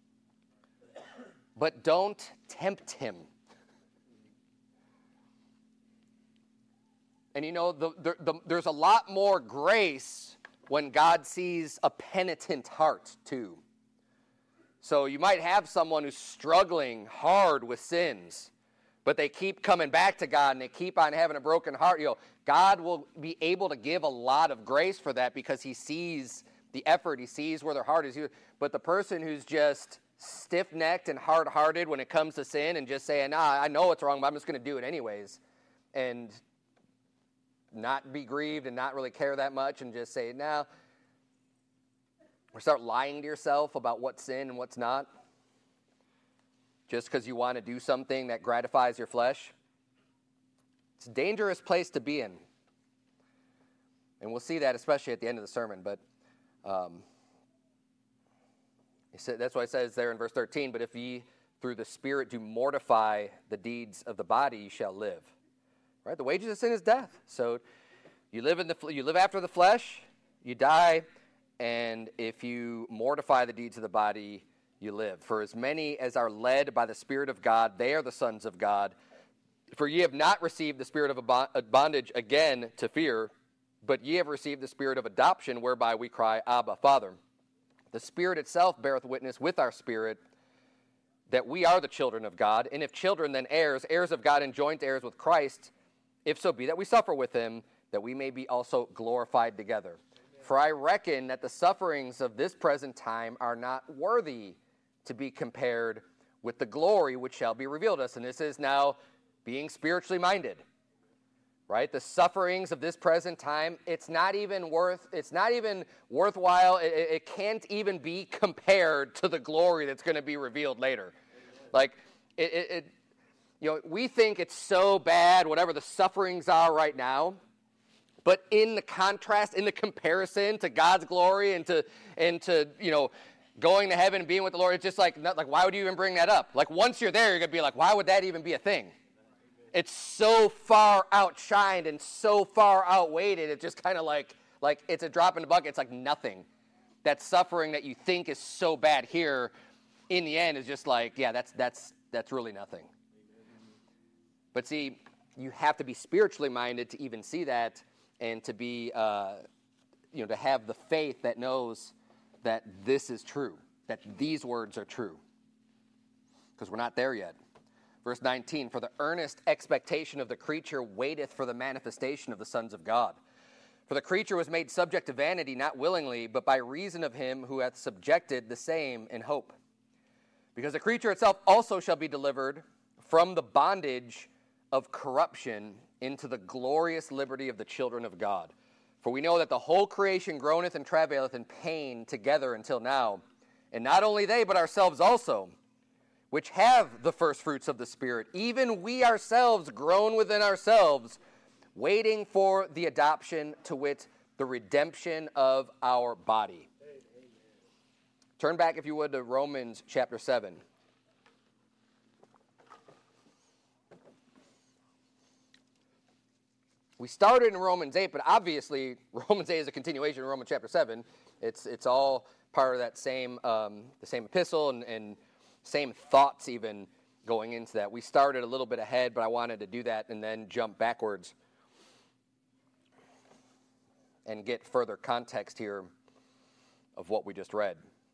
Speaker 4: But don't tempt him. And there's a lot more grace when God sees a penitent heart too. So you might have someone who's struggling hard with sins, but they keep coming back to God and they keep on having a broken heart. God will be able to give a lot of grace for that because he sees the effort, he sees where their heart is. But the person who's just stiff-necked and hard-hearted when it comes to sin and just saying, I know it's wrong, but I'm just going to do it anyways, and not be grieved and not really care that much and just say, no, or start lying to yourself about what's sin and what's not, just because you want to do something that gratifies your flesh. It's a dangerous place to be in. And we'll see that especially at the end of the sermon. But that's why it says there in verse 13, but if ye through the Spirit do mortify the deeds of the body, ye shall live. Right? The wages of sin is death. So you live after the flesh, you die, and if you mortify the deeds of the body, you live. For as many as are led by the Spirit of God, they are the sons of God. For ye have not received the spirit of bondage again to fear, but ye have received the spirit of adoption, whereby we cry, Abba, Father. The Spirit itself beareth witness with our spirit that we are the children of God, and if children, then heirs, heirs of God and joint heirs with Christ, if so be that we suffer with him, that we may be also glorified together. Amen. For I reckon that the sufferings of this present time are not worthy to be compared with the glory which shall be revealed to us. And this is now being spiritually minded, right? The sufferings of this present time, it's not even worthwhile. It can't even be compared to the glory that's going to be revealed later. Like, we think it's so bad, whatever the sufferings are right now, but in the contrast, in the comparison to God's glory and to going to heaven and being with the Lord, it's just like why would you even bring that up? Like, once you're there, you're going to be like, why would that even be a thing? It's so far outshined and so far outweighed. It's just kind of like it's a drop in the bucket. It's like nothing. That suffering that you think is so bad here, in the end, is just like, yeah, that's really nothing. But see, you have to be spiritually minded to even see that, and to be, to have the faith that knows that this is true, that these words are true, because we're not there yet. Verse 19, for the earnest expectation of the creature waiteth for the manifestation of the sons of God. For the creature was made subject to vanity, not willingly, but by reason of him who hath subjected the same in hope. Because the creature itself also shall be delivered from the bondage of corruption into the glorious liberty of the children of God. For we know that the whole creation groaneth and travaileth in pain together until now. And not only they, but ourselves also, which have the first fruits of the Spirit, even we ourselves groan within ourselves, waiting for the adoption, to wit, the redemption of our body. Turn back, if you would, to Romans chapter 7. We started in Romans 8, but obviously Romans 8 is a continuation of Romans chapter 7. It's all part of that same the same epistle and same thoughts even going into that. We started a little bit ahead, but I wanted to do that and then jump backwards and get further context here of what we just read.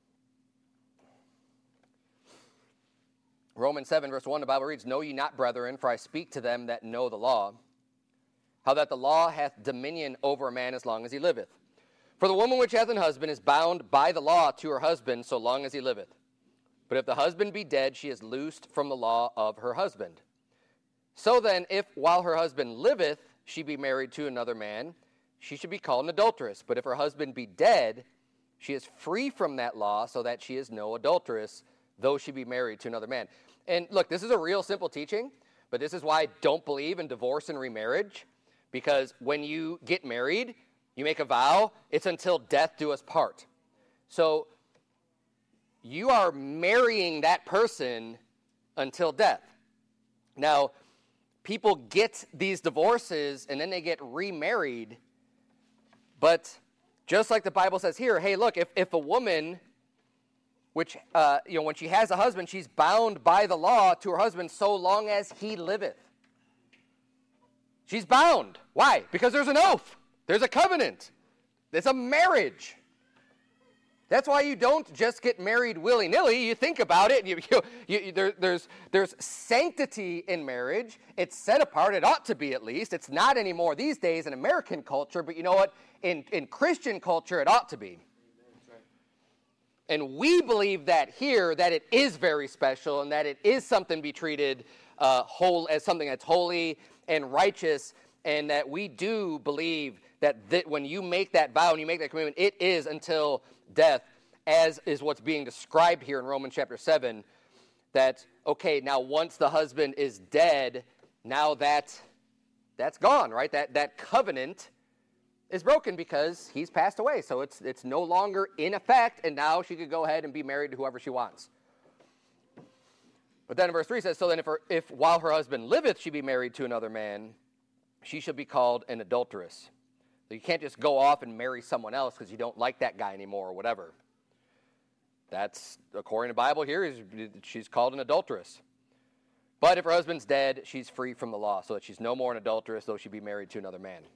Speaker 4: Romans 7, verse 1, the Bible reads, "Know ye not, brethren, for I speak to them that know the law, how that the law hath dominion over a man as long as he liveth. For the woman which hath an husband is bound by the law to her husband so long as he liveth. But if the husband be dead, she is loosed from the law of her husband. So then, if while her husband liveth, she be married to another man, she should be called an adulteress. But if her husband be dead, she is free from that law, so that she is no adulteress, though she be married to another man." And look, this is a real simple teaching, but this is why I don't believe in divorce and remarriage, because when you get married, you make a vow, it's until death do us part. So you are marrying that person until death. Now, people get these divorces and then they get remarried, but just like the Bible says here, hey, look, if a woman, which, when she has a husband, she's bound by the law to her husband so long as he liveth. She's bound. Why? Because there's an oath. There's a covenant. There's a marriage. That's why you don't just get married willy-nilly. You think about it. There's sanctity in marriage. It's set apart. It ought to be, at least. It's not anymore these days in American culture, but you know what? In Christian culture, it ought to be. And we believe that here, that it is very special and that it is something to be treated as something that's holy and righteous, and that we do believe that when you make that vow and you make that commitment, it is until death, as is what's being described here in Romans chapter 7, that, okay, now once the husband is dead, now that's gone, right? That covenant is broken because he's passed away, so it's no longer in effect, and now she could go ahead and be married to whoever she wants. But then in verse 3 says, "So then if while her husband liveth she be married to another man, she shall be called an adulteress." So you can't just go off and marry someone else because you don't like that guy anymore or whatever. That's, according to the Bible here, she's called an adulteress. But if her husband's dead, she's free from the law, so that she's no more an adulteress, though she be married to another man.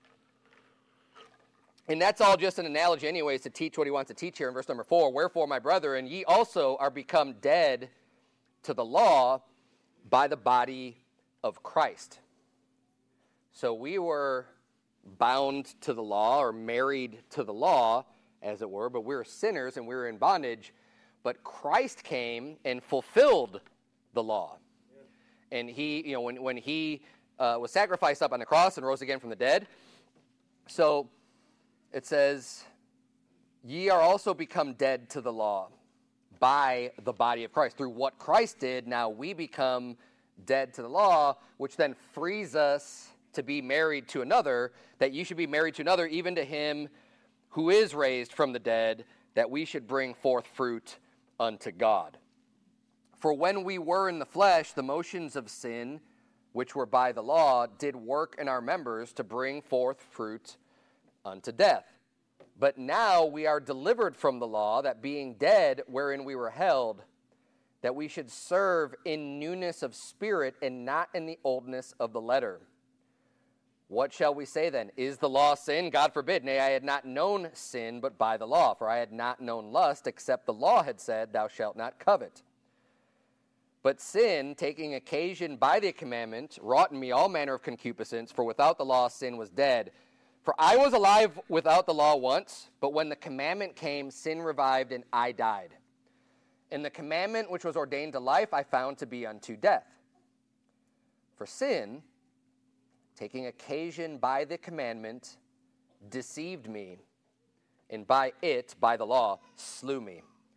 Speaker 4: And that's all just an analogy anyways to teach what he wants to teach here in verse number 4. "Wherefore, my brethren, ye also are become dead to the law by the body of Christ." So we were bound to the law, or married to the law, as it were, but we were sinners and we were in bondage. But Christ came and fulfilled the law. And he, when he was sacrificed up on the cross and rose again from the dead, so it says, "Ye are also become dead to the law by the body of Christ." Through what Christ did, now we become dead to the law, which then frees us to be married to another, that you should be married to another, even to him who is raised from the dead, that we should bring forth fruit unto God. For when we were in the flesh, the motions of sin, which were by the law, did work in our members to bring forth fruit unto death. But now we are delivered from the law, that being dead wherein we were held, that we should serve in newness of spirit and not in the oldness of the letter. What shall we say then? Is the law sin? God forbid. Nay, I had not known sin but by the law, for I had not known lust, except the law had said, Thou shalt not covet. But sin, taking occasion by the commandment, wrought in me all manner of concupiscence, for without the law sin was dead. For I was alive without the law once, but when the commandment came, sin revived, and I died. And the commandment which was ordained to life I found to be unto death. For sin, taking occasion by the commandment, deceived me, and by it, by the law, slew me.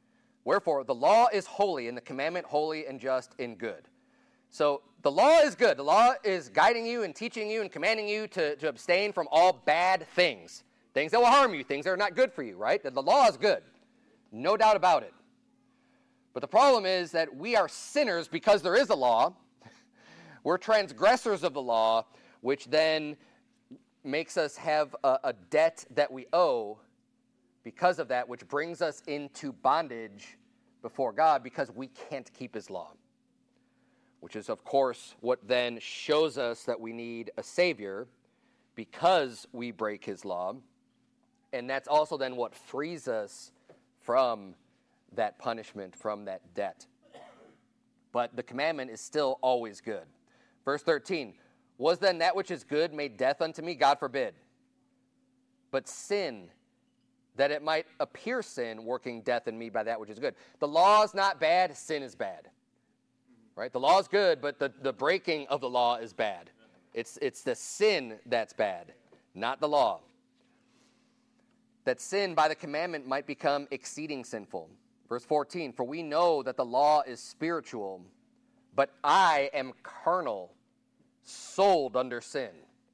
Speaker 4: Wherefore, the law is holy, and the commandment holy and just and good. So the law is good. The law is guiding you and teaching you and commanding you to abstain from all bad things. Things that will harm you, things that are not good for you, right? The law is good. No doubt about it. But the problem is that we are sinners because there is a law. We're transgressors of the law, which then makes us have a debt that we owe because of that, which brings us into bondage before God because we can't keep his law. Which is, of course, what then shows us that we need a Savior because we break his law. And that's also then what frees us from that punishment, from that debt. But the commandment is still always good. Verse 13, was then that which is good made death unto me? God forbid. But sin, that it might appear sin, working death in me by that which is good. The law is not bad, sin is bad. Right? The law is good, but the breaking of the law is bad. It's the sin that's bad, not the law. That sin by the commandment might become exceeding sinful. Verse 14, for we know that the law is spiritual, but I am carnal, sold under sin.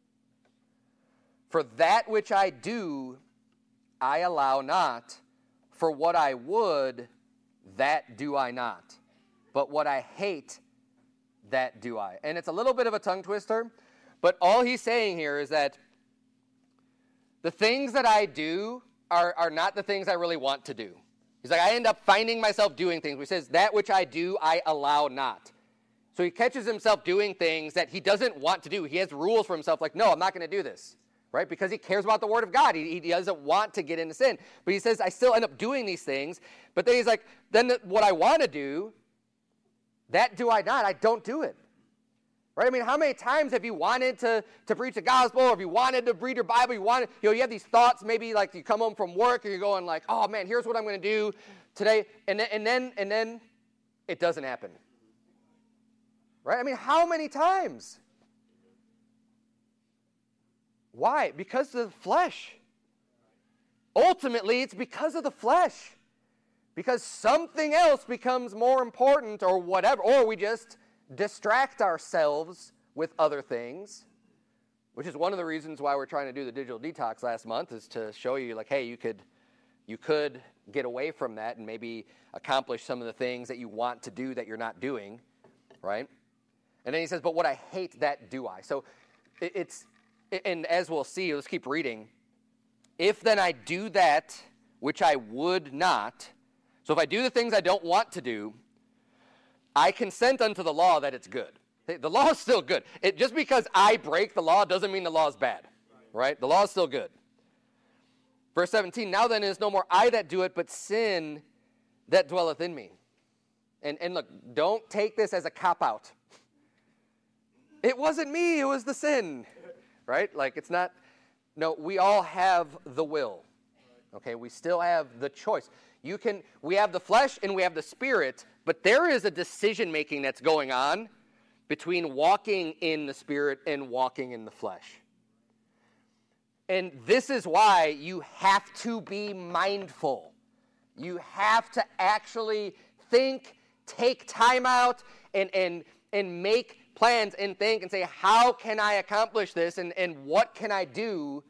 Speaker 4: For that which I do, I allow not. For what I would, that do I not. But what I hate, that do I. And it's a little bit of a tongue twister, but all he's saying here is that the things that I do are not the things I really want to do. He's like, I end up finding myself doing things. He says, that which I do, I allow not. So he catches himself doing things that he doesn't want to do. He has rules for himself, like, no, I'm not going to do this, right? Because he cares about the word of God. He doesn't want to get into sin. But he says, I still end up doing these things. But then he's like, then what I want to do, that do I not. I don't do it. Right? I mean, how many times have you wanted to preach the gospel, or have you wanted to read your Bible, you have these thoughts, maybe like you come home from work and you're going like, oh man, here's what I'm going to do today, and then it doesn't happen. Right? I mean, how many times? Why? Because of the flesh. Ultimately, it's because of the flesh. Because something else becomes more important or whatever, or we just distract ourselves with other things, which is one of the reasons why we're trying to do the digital detox last month, is to show you like, hey, you could get away from that and maybe accomplish some of the things that you want to do that you're not doing, right? And then he says, but what I hate, that do I. So and as we'll see, let's keep reading. If then I do that which I would not, so if I do the things I don't want to do, I consent unto the law that it's good. The law is still good. Just because I break the law doesn't mean the law is bad, right? The law is still good. Verse 17, now then it is no more I that do it, but sin that dwelleth in me. And look, don't take this as a cop-out. It wasn't me, it was the sin, right? Like it's not, no, we all have the will, okay? We still have the choice. We have the flesh and we have the spirit, but there is a decision-making that's going on between walking in the spirit and walking in the flesh. And this is why you have to be mindful. You have to actually think, take time out, and make plans and think and say, how can I accomplish this, and what can I do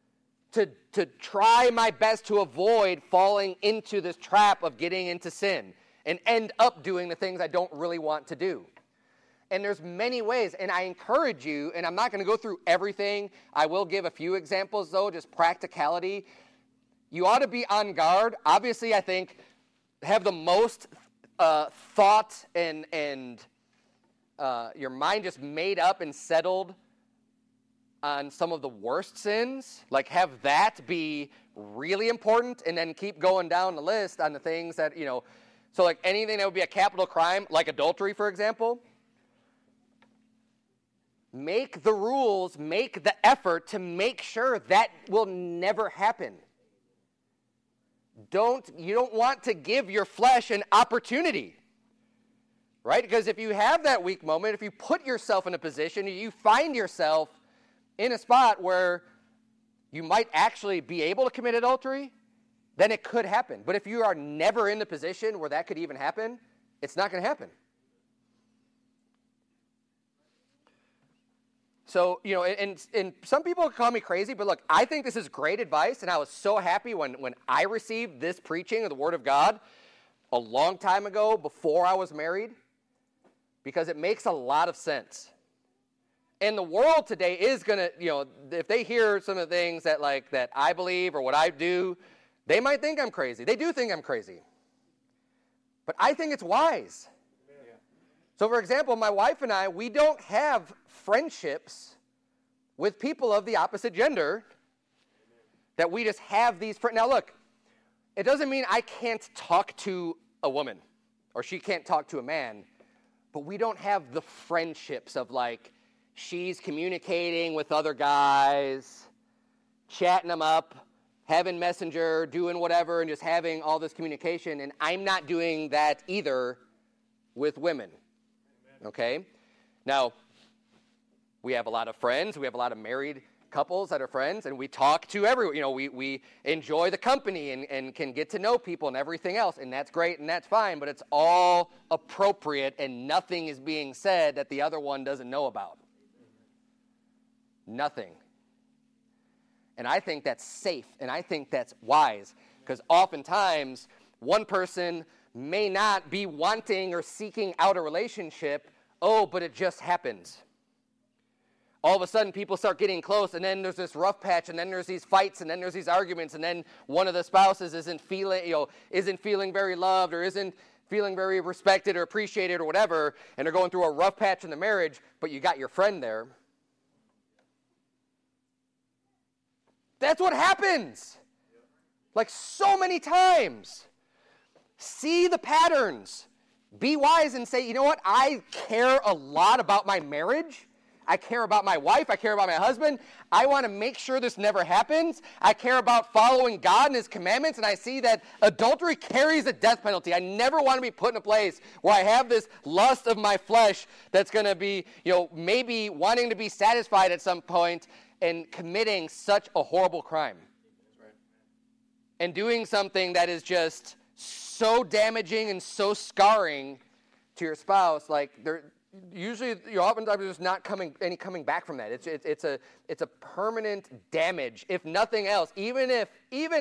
Speaker 4: to try my best to avoid falling into this trap of getting into sin and end up doing the things I don't really want to do. And there's many ways, and I encourage you, and I'm not going to go through everything. I will give a few examples, though, just practicality. You ought to be on guard. Obviously, I think, have the most thought and your mind just made up and settled on some of the worst sins. Like, have that be really important, and then keep going down the list on the things that, so like anything that would be a capital crime, like adultery, for example. Make the rules, make the effort to make sure that will never happen. You don't want to give your flesh an opportunity, right? Because if you have that weak moment, if you put yourself in a position, you find yourself in a spot where you might actually be able to commit adultery, then it could happen. But if you are never in the position where that could even happen, it's not going to happen. So, and some people call me crazy, but look, I think this is great advice, and I was so happy when I received this preaching of the Word of God a long time ago before I was married, because it makes a lot of sense. And the world today is going to, if they hear some of the things that I believe or what I do, they might think I'm crazy. They do think I'm crazy. But I think it's wise. So, for example, my wife and I, we don't have friendships with people of the opposite gender that we just have these friends. Now, look, it doesn't mean I can't talk to a woman or she can't talk to a man, but we don't have the friendships of she's communicating with other guys, chatting them up, having Messenger, doing whatever, and just having all this communication, and I'm not doing that either with women. Okay? Now, we have a lot of friends. We have a lot of married couples that are friends, and we talk to everyone. We enjoy the company and can get to know people and everything else, and that's great and that's fine, but it's all appropriate, and nothing is being said that the other one doesn't know about. Nothing. And I think that's safe, and I think that's wise, because oftentimes one person may not be wanting or seeking out a relationship, but it just happens. All of a sudden, people start getting close, and then there's this rough patch, and then there's these fights, and then there's these arguments, and then one of the spouses isn't feeling very loved, or isn't feeling very respected or appreciated or whatever, and they're going through a rough patch in the marriage, but you got your friend there. That's what happens. So many times. See the patterns. Be wise and say, you know what? I care a lot about my marriage. I care about my wife. I care about my husband. I want to make sure this never happens. I care about following God and His commandments, and I see that adultery carries a death penalty. I never want to be put in a place where I have this lust of my flesh that's going to be, maybe wanting to be satisfied at some point and committing such a horrible crime. And doing something that is just so damaging and so scarring to your spouse, usually, oftentimes there's not coming back from that. It's a permanent damage, if nothing else. Even if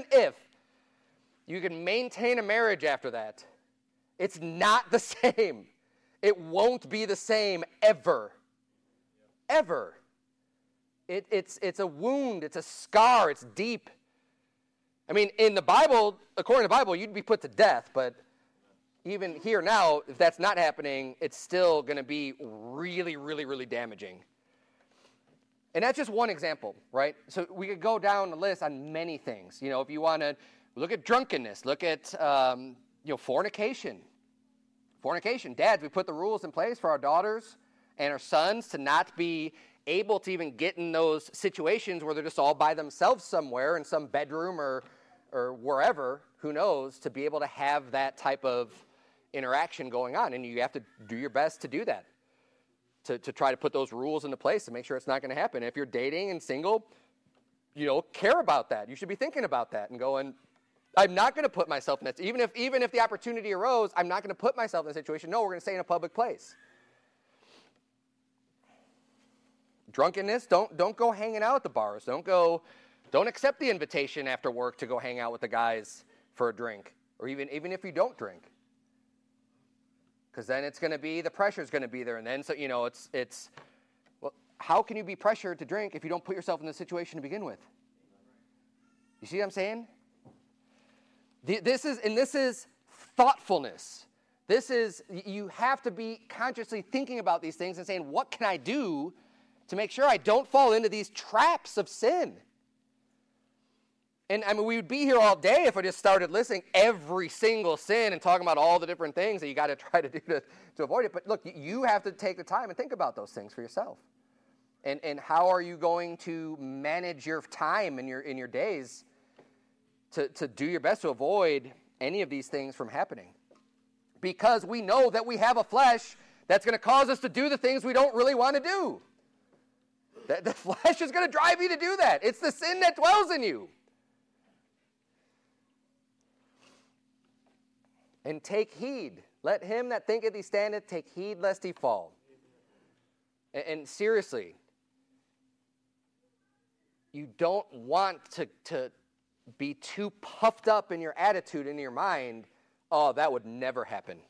Speaker 4: you can maintain a marriage after that, it's not the same. It won't be the same ever, ever. It's a wound. It's a scar. It's deep. I mean, in the Bible, according to the Bible, you'd be put to death, but even here now, if that's not happening, it's still going to be really, really, really damaging. And that's just one example, right? So we could go down the list on many things. If you want to look at drunkenness, look at, fornication. Fornication. Dads, we put the rules in place for our daughters and our sons to not be able to even get in those situations where they're just all by themselves somewhere in some bedroom or wherever, who knows, to be able to have that type of interaction going on. And you have to do your best to do that, to try to put those rules into place to make sure it's not going to happen. If you're dating and single, care about that. You should be thinking about that and going, I'm not going to put myself in that. Even if the opportunity arose, I'm not going to put myself in a situation. No, we're going to stay in a public place. Drunkenness, don't go hanging out at the bars. Don't accept the invitation after work to go hang out with the guys for a drink, or even if you don't drink. Because then it's going to be, the pressure's going to be there, and then, well, how can you be pressured to drink if you don't put yourself in the situation to begin with? You see what I'm saying? This is thoughtfulness. You have to be consciously thinking about these things and saying, what can I do to make sure I don't fall into these traps of sin? And we would be here all day if I just started listing every single sin and talking about all the different things that you got to try to do to avoid it. But look, you have to take the time and think about those things for yourself. And how are you going to manage your time in your days to do your best to avoid any of these things from happening? Because we know that we have a flesh that's going to cause us to do the things we don't really want to do. The flesh is going to drive you to do that. It's the sin that dwells in you. And take heed. Let him that thinketh he standeth take heed lest he fall. And seriously, you don't want to be too puffed up in your attitude, in your mind, oh, that would never happen.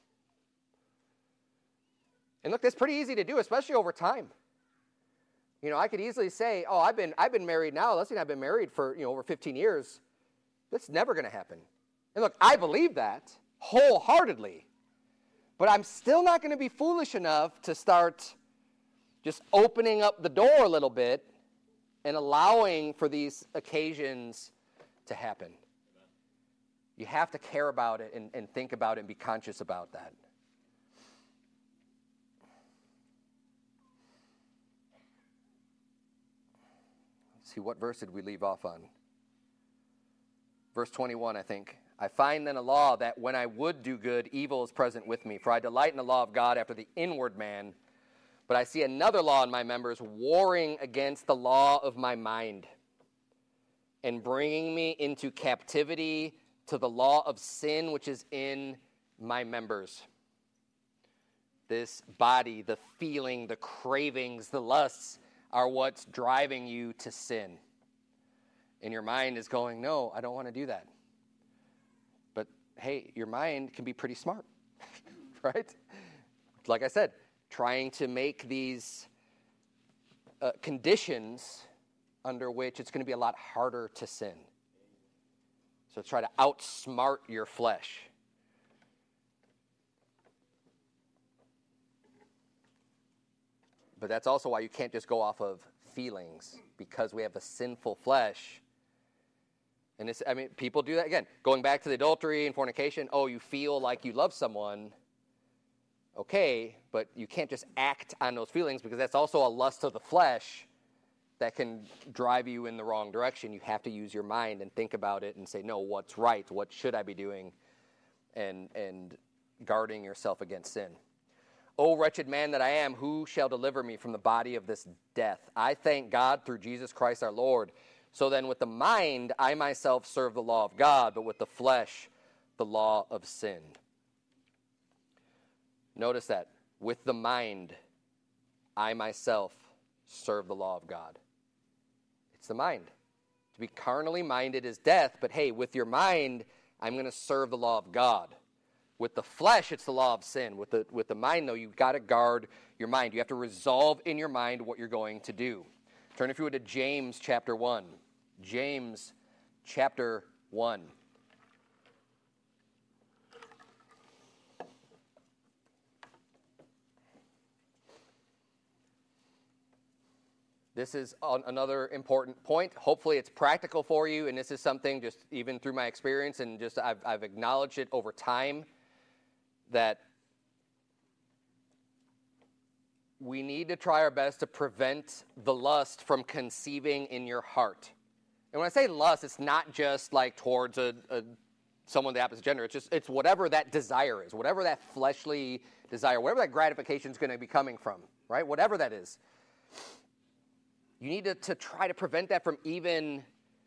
Speaker 4: And look, that's pretty easy to do, especially over time. You know, I could easily say, oh, I've been married now. Leslie and I have been married for, over 15 years. That's never going to happen. And look, I believe that wholeheartedly. But I'm still not going to be foolish enough to start just opening up the door a little bit and allowing for these occasions to happen. You have to care about it and think about it and be conscious about that. Let's see, what verse did we leave off on? Verse 21, I think. I find then a law that when I would do good, evil is present with me. For I delight in the law of God after the inward man. But I see another law in my members, warring against the law of my mind, and bringing me into captivity to the law of sin which is in my members. This body, the feeling, the cravings, the lusts are what's driving you to sin. And your mind is going, no, I don't want to do that. But hey, your mind can be pretty smart, right? Like I said, trying to make these conditions under which it's going to be a lot harder to sin. So try to outsmart your flesh. But that's also why you can't just go off of feelings, because we have a sinful flesh. And people do that again. Going back to the adultery and fornication, oh, you feel like you love someone. Okay, but you can't just act on those feelings, because that's also a lust of the flesh that can drive you in the wrong direction. You have to use your mind and think about it and say, no, what's right? What should I be doing? And guarding yourself against sin. O wretched man that I am, who shall deliver me from the body of this death? I thank God through Jesus Christ our Lord. So then with the mind, I myself serve the law of God, but with the flesh, the law of sin. Notice that. With the mind, I myself serve the law of God. It's the mind. To be carnally minded is death, but hey, with your mind, I'm going to serve the law of God. With the flesh, it's the law of sin. With the mind, though, you've got to guard your mind. You have to resolve in your mind what you're going to do. Turn, if you would, to James chapter 1. James chapter 1. This is another important point. Hopefully it's practical for you, and this is something just even through my experience and just I've acknowledged it over time, that we need to try our best to prevent the lust from conceiving in your heart. And when I say lust, it's not just like towards someone of the opposite gender. It's whatever that desire is, whatever that fleshly desire, whatever that gratification is going to be coming from, right? Whatever that is. You need to try to prevent that from even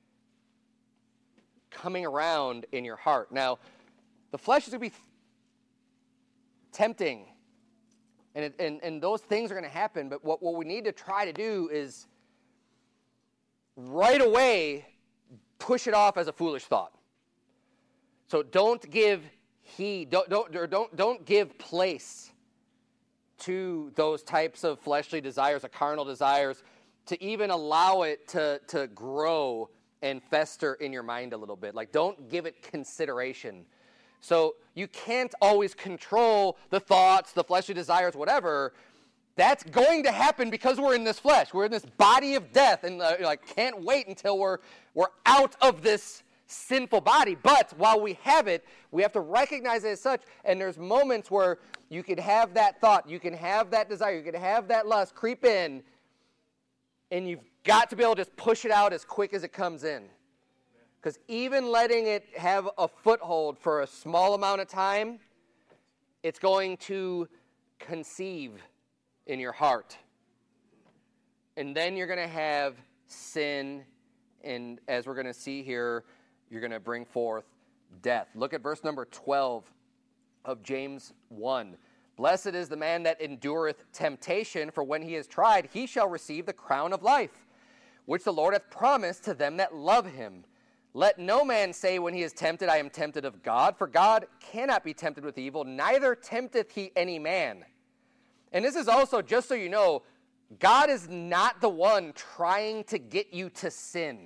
Speaker 4: coming around in your heart. Now, the flesh is going to be tempting, and those things are going to happen, but what we need to try to do is right away push it off as a foolish thought. So don't give heed, don't give place to those types of fleshly desires, or carnal desires, to even allow it to grow and fester in your mind a little bit. Like, don't give it consideration. So you can't always control the thoughts, the fleshly desires, whatever. That's going to happen because we're in this flesh. We're in this body of death, and can't wait until we're out of this sinful body. But while we have it, we have to recognize it as such. And there's moments where you can have that thought, you can have that desire, you can have that lust creep in, and you've got to be able to just push it out as quick as it comes in. Because even letting it have a foothold for a small amount of time, it's going to conceive in your heart. And then you're going to have sin, and as we're going to see here, you're going to bring forth death. Look at verse number 12 of James 1. Blessed is the man that endureth temptation, for when he is tried, he shall receive the crown of life, which the Lord hath promised to them that love him. Let no man say when he is tempted, I am tempted of God, for God cannot be tempted with evil, neither tempteth he any man. And this is also, just so you know, God is not the one trying to get you to sin.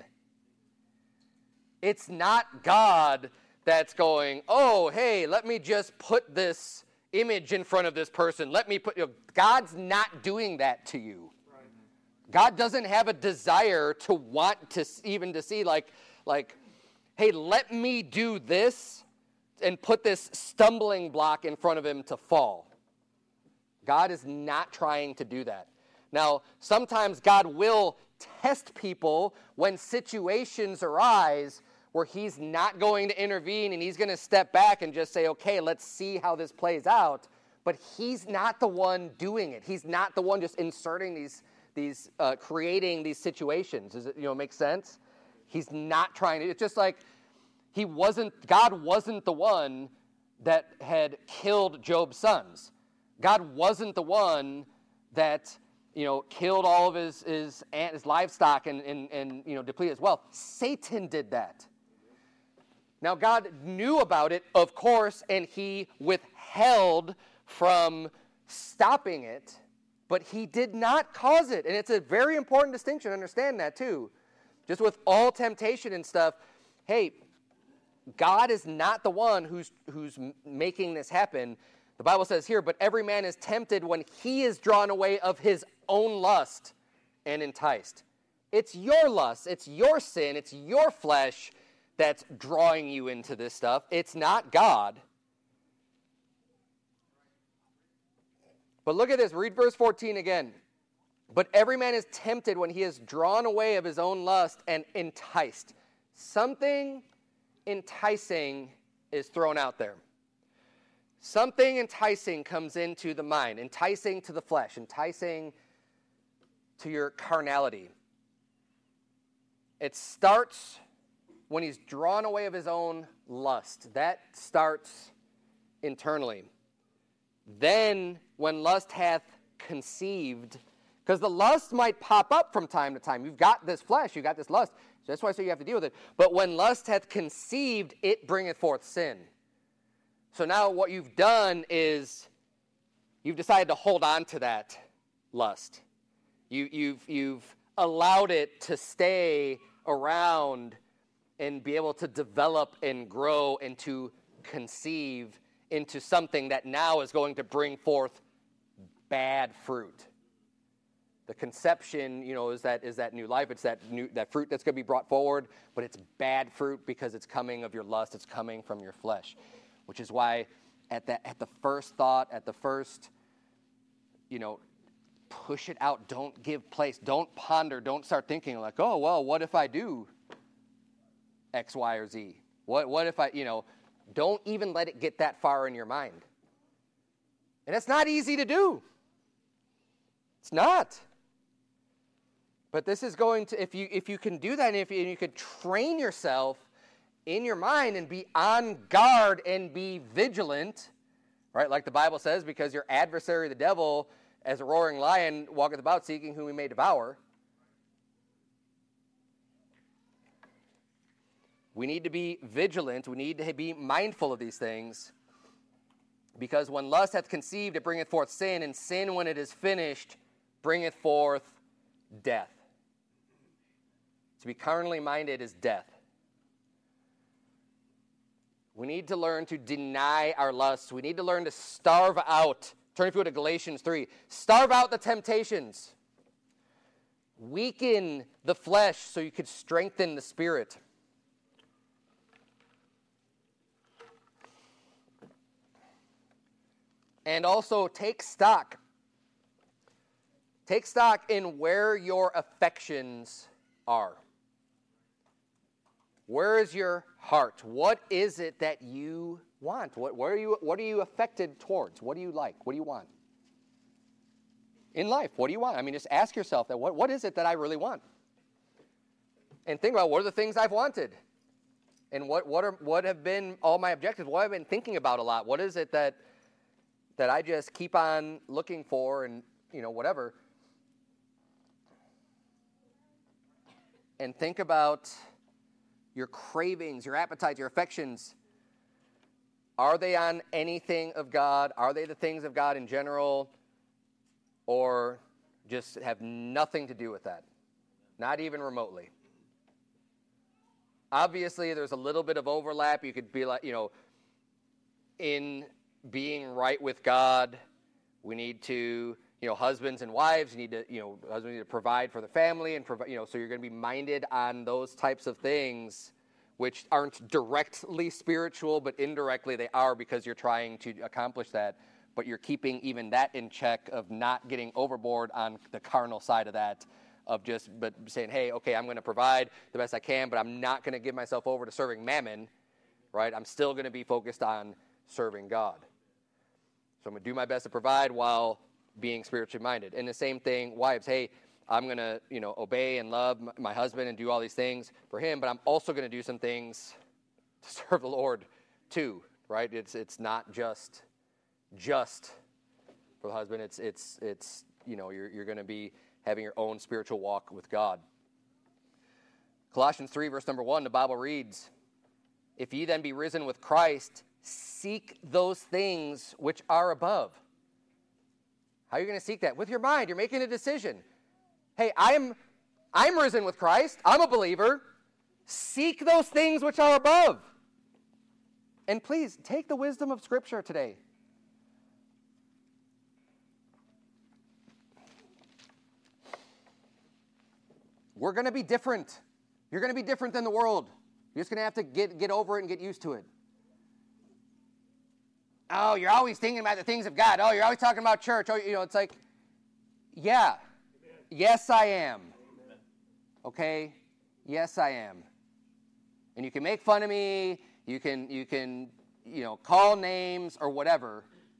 Speaker 4: It's not God that's going, oh, hey, let me just put this image in front of this person. God's not doing that to you. Right. God doesn't have a desire to want to even to see like, hey, let me do this and put this stumbling block in front of him to fall. God is not trying to do that. Now, sometimes God will test people when situations arise where he's not going to intervene and he's going to step back and just say, okay, let's see how this plays out. But he's not the one doing it. He's not the one just inserting these creating these situations. Does it, make sense? He's not trying to. It's just like God wasn't the one that had killed Job's sons. God wasn't the one that killed all of his livestock and depleted his wealth. Satan did that. Now, God knew about it, of course, and he withheld from stopping it, but he did not cause it. And it's a very important distinction. Understand that, too. Just with all temptation and stuff, hey, God is not the one who's making this happen. The Bible says here, but every man is tempted when he is drawn away of his own lust and enticed. It's your lust, it's your sin, it's your flesh that's drawing you into this stuff. It's not God. But look at this, read verse 14 again. But every man is tempted when he is drawn away of his own lust and enticed. Something enticing is thrown out there. Something enticing comes into the mind, enticing to the flesh, enticing to your carnality. It starts when he's drawn away of his own lust. That starts internally. Then, when lust hath conceived, because the lust might pop up from time to time. You've got this flesh, you've got this lust. So that's why you have to deal with it. But when lust hath conceived, it bringeth forth sin. So now what you've done is you've decided to hold on to that lust. You've allowed it to stay around and be able to develop and grow and to conceive into something that now is going to bring forth bad fruit. The conception, is that new life. It's that fruit that's going to be brought forward, but it's bad fruit because it's coming of your lust. It's coming from your flesh. Which is why at the first thought, at the first, push it out. Don't give place. Don't ponder. Don't start thinking like, oh, well, what if I do X, Y, or Z? What if I, don't even let it get that far in your mind. And it's not easy to do. It's not. But this is going to, if you can do that, and if you could train yourself in your mind and be on guard and be vigilant, right? Like the Bible says, because your adversary, the devil, as a roaring lion, walketh about seeking whom he may devour. We need to be vigilant. We need to be mindful of these things. Because when lust hath conceived, it bringeth forth sin, and sin, when it is finished, bringeth forth death. To be carnally minded is death. We need to learn to deny our lusts. We need to learn to starve out. Turn if you would to Galatians 3. Starve out the temptations. Weaken the flesh so you could strengthen the spirit. And also take stock. Take stock in where your affections are. Where is your heart? What is it that you want? What are you affected towards? What do you like? What do you want? In life, what do you want? I mean, just ask yourself that. What is it that I really want? And think about, what are the things I've wanted? And what have been all my objectives? What I've been thinking about a lot? What is it that I just keep on looking for and, whatever? And think about your cravings, your appetites, your affections. Are they on anything of God? Are they the things of God in general? Or just have nothing to do with that? Not even remotely. Obviously, there's a little bit of overlap. You could be like, in being right with God, we need to, husbands and wives need to, husbands need to provide for the family and provide, so you're going to be minded on those types of things, which aren't directly spiritual, but indirectly they are because you're trying to accomplish that. But you're keeping even that in check of not getting overboard on the carnal side of that. But saying, hey, okay, I'm going to provide the best I can, but I'm not going to give myself over to serving mammon, right? I'm still going to be focused on serving God. So I'm going to do my best to provide while being spiritually minded. And the same thing, wives, hey, I'm going to, obey and love my husband and do all these things for him, but I'm also going to do some things to serve the Lord too, right? It's not just for the husband. It's you're going to be having your own spiritual walk with God. Colossians 3, verse number 1, the Bible reads, if ye then be risen with Christ, seek those things which are above. How are you going to seek that? With your mind. You're making a decision. Hey, I'm risen with Christ. I'm a believer. Seek those things which are above. And please, take the wisdom of Scripture today. We're going to be different. You're going to be different than the world. You're just going to have to get over it and get used to it. Oh, you're always thinking about the things of God. Oh, you're always talking about church. Oh, it's like, yeah. Amen. Yes, I am. Amen. Okay? Yes, I am. And you can make fun of me. You can call names or whatever.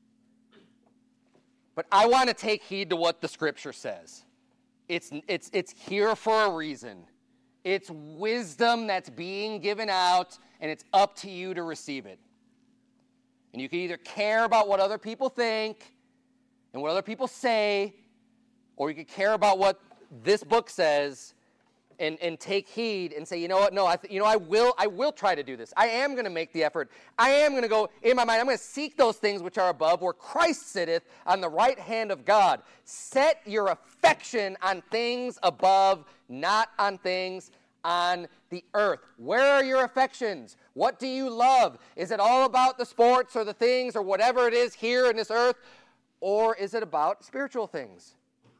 Speaker 4: But I want to take heed to what the Scripture says. It's here for a reason. It's wisdom that's being given out, and it's up to you to receive it. And you can either care about what other people think and what other people say, or you can care about what this book says and take heed and say, you know what, no, I will try to do this. I am going to make the effort. I am going to go, in my mind, I'm going to seek those things which are above, where Christ sitteth on the right hand of God. Set your affection on things above, not on things on the earth. Where are your affections? What do you love? Is it all about the sports or the things or whatever it is here in this earth? Or is it about spiritual things?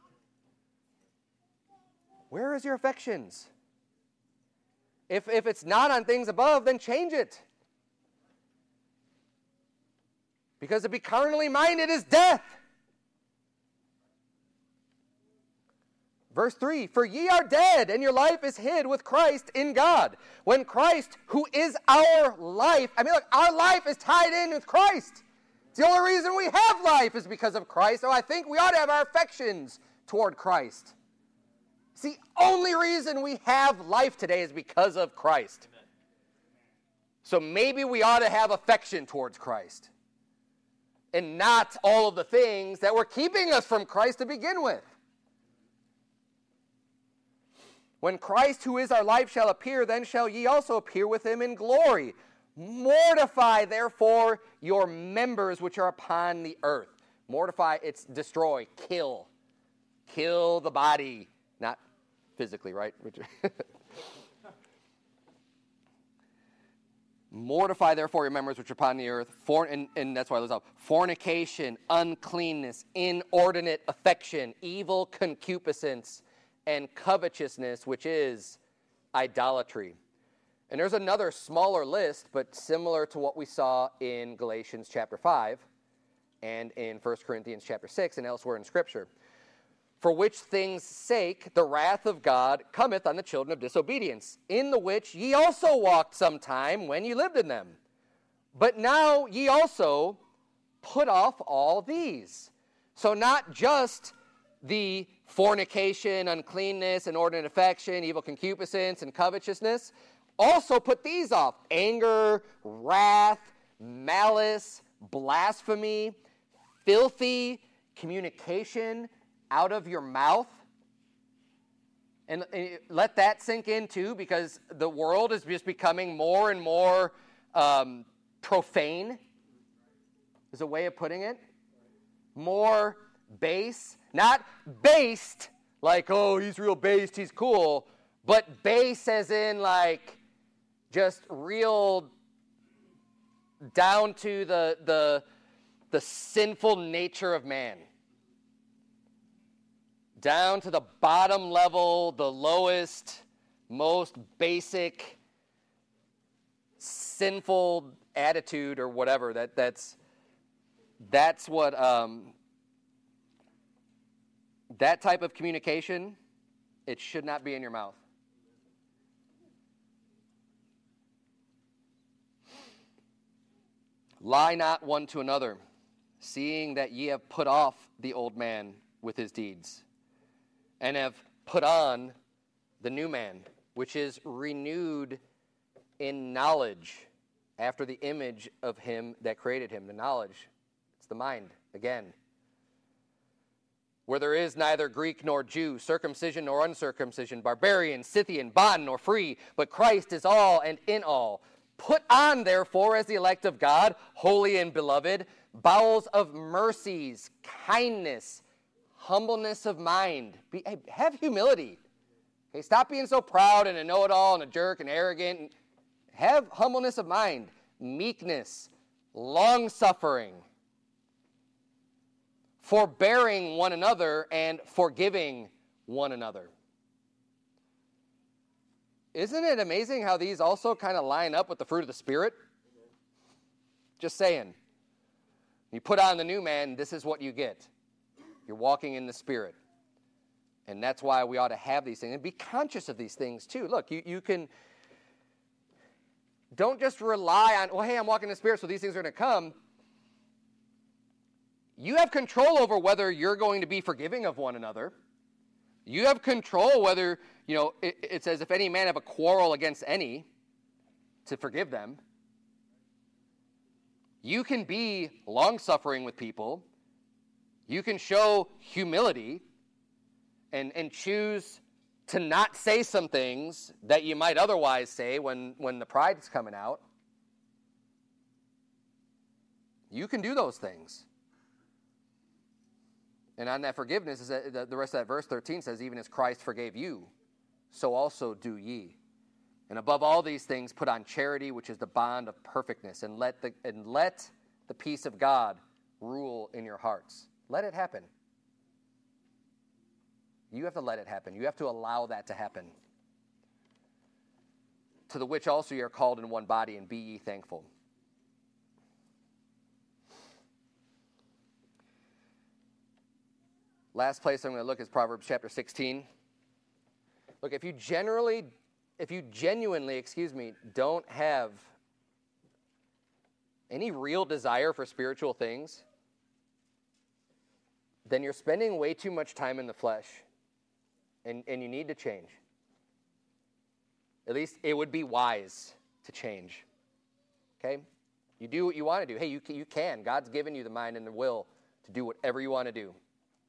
Speaker 4: Where is your affections? If it's not on things above, then change it. Because to be carnally minded is death. Verse 3, for ye are dead, and your life is hid with Christ in God. When Christ, who is our life, our life is tied in with Christ. It's the only reason we have life is because of Christ. So I think we ought to have our affections toward Christ. It's the only reason we have life today is because of Christ. Amen. So maybe we ought to have affection towards Christ. And not all of the things that were keeping us from Christ to begin with. When Christ, who is our life, shall appear, then shall ye also appear with him in glory. Mortify, therefore, your members which are upon the earth. Mortify, it's destroy, kill. Kill the body. Not physically, right? Mortify, therefore, your members which are upon the earth. And that's why I lose out. Fornication, uncleanness, inordinate affection, evil concupiscence, and covetousness, which is idolatry. And there's another smaller list, but similar to what we saw in Galatians chapter 5 and in 1 Corinthians chapter 6 and elsewhere in Scripture. For which things' sake the wrath of God cometh on the children of disobedience, in the which ye also walked sometime when ye lived in them. But now ye also put off all these. So not just the fornication, uncleanness, inordinate affection, evil concupiscence, and covetousness. Also put these off: anger, wrath, malice, blasphemy, filthy communication out of your mouth. And let that sink in too, because the world is just becoming more and more profane, is a way of putting it. More base. Not based, like, oh, he's real based, he's cool, but base as in like just real down to the sinful nature of man. Down to the bottom level, the lowest, most basic, sinful attitude or whatever. That's what that type of communication, it should not be in your mouth. Lie not one to another, seeing that ye have put off the old man with his deeds, and have put on the new man, which is renewed in knowledge after the image of him that created him. The knowledge, it's the mind, again. Where there is neither Greek nor Jew, circumcision nor uncircumcision, barbarian, Scythian, bond nor free, but Christ is all and in all. Put on, therefore, as the elect of God, holy and beloved, bowels of mercies, kindness, humbleness of mind. Have humility. Okay, stop being so proud and a know-it-all and a jerk and arrogant. Have humbleness of mind, meekness, long-suffering, forbearing one another and forgiving one another. Isn't it amazing how these also kind of line up with the fruit of the Spirit? Just saying. You put on the new man, this is what you get. You're walking in the Spirit. And that's why we ought to have these things. And be conscious of these things too. Look, you can... Don't just rely on, well, hey, I'm walking in the Spirit, so these things are going to come. You have control over whether you're going to be forgiving of one another. You have control whether, it says, if any man have a quarrel against any, to forgive them. You can be long-suffering with people. You can show humility and choose to not say some things that you might otherwise say when the pride is coming out. You can do those things. And on that forgiveness, is that the rest of that verse 13 says, even as Christ forgave you, so also do ye. And above all these things, put on charity, which is the bond of perfectness, and let the peace of God rule in your hearts. Let it happen. You have to let it happen. You have to allow that to happen. To the which also ye are called in one body, and be ye thankful. Last place I'm going to look is Proverbs chapter 16. Look, if you genuinely, don't have any real desire for spiritual things, then you're spending way too much time in the flesh, and you need to change. At least it would be wise to change. Okay? You do what you want to do. Hey, you can. God's given you the mind and the will to do whatever you want to do.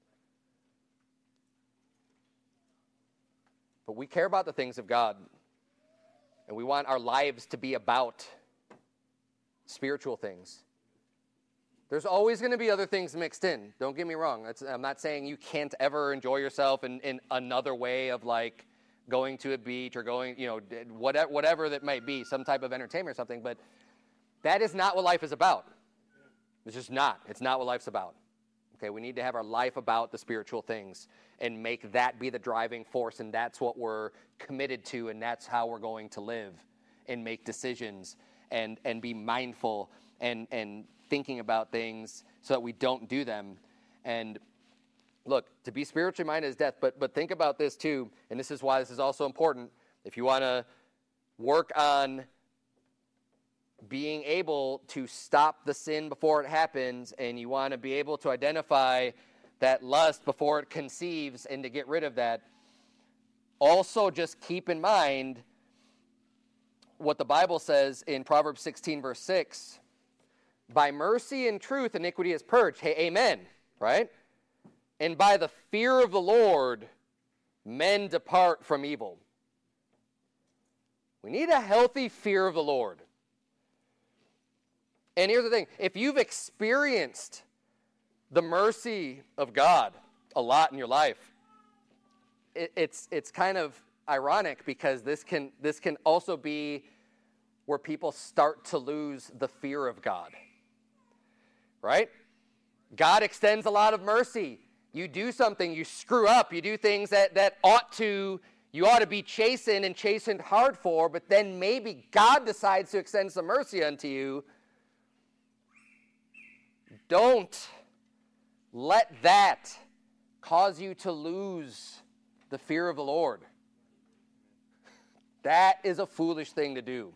Speaker 4: But we care about the things of God, and we want our lives to be about spiritual things. There's always going to be other things mixed in. Don't get me wrong. I'm not saying you can't ever enjoy yourself in another way of like going to a beach or going, whatever that might be, some type of entertainment or something, but that is not what life is about. It's just not. It's not what life's about. Okay, we need to have our life about the spiritual things and make that be the driving force, and that's what we're committed to, and that's how we're going to live and make decisions and be mindful and thinking about things so that we don't do them. And look, to be spiritually minded is death, but think about this too, and this is why this is also important. If you want to work on being able to stop the sin before it happens, and you want to be able to identify that lust before it conceives and to get rid of that, also just keep in mind what the Bible says in Proverbs 16, verse 6, by mercy and truth iniquity is purged. Hey, amen, right? And by the fear of the Lord, men depart from evil. We need a healthy fear of the Lord. And here's the thing. If you've experienced the mercy of God a lot in your life, it's kind of ironic because this can also be where people start to lose the fear of God. Right? God extends a lot of mercy. You do something, you screw up, you do things that you ought to be chastened and chastened hard for, but then maybe God decides to extend some mercy unto you. Don't let that cause you to lose the fear of the Lord. That is a foolish thing to do.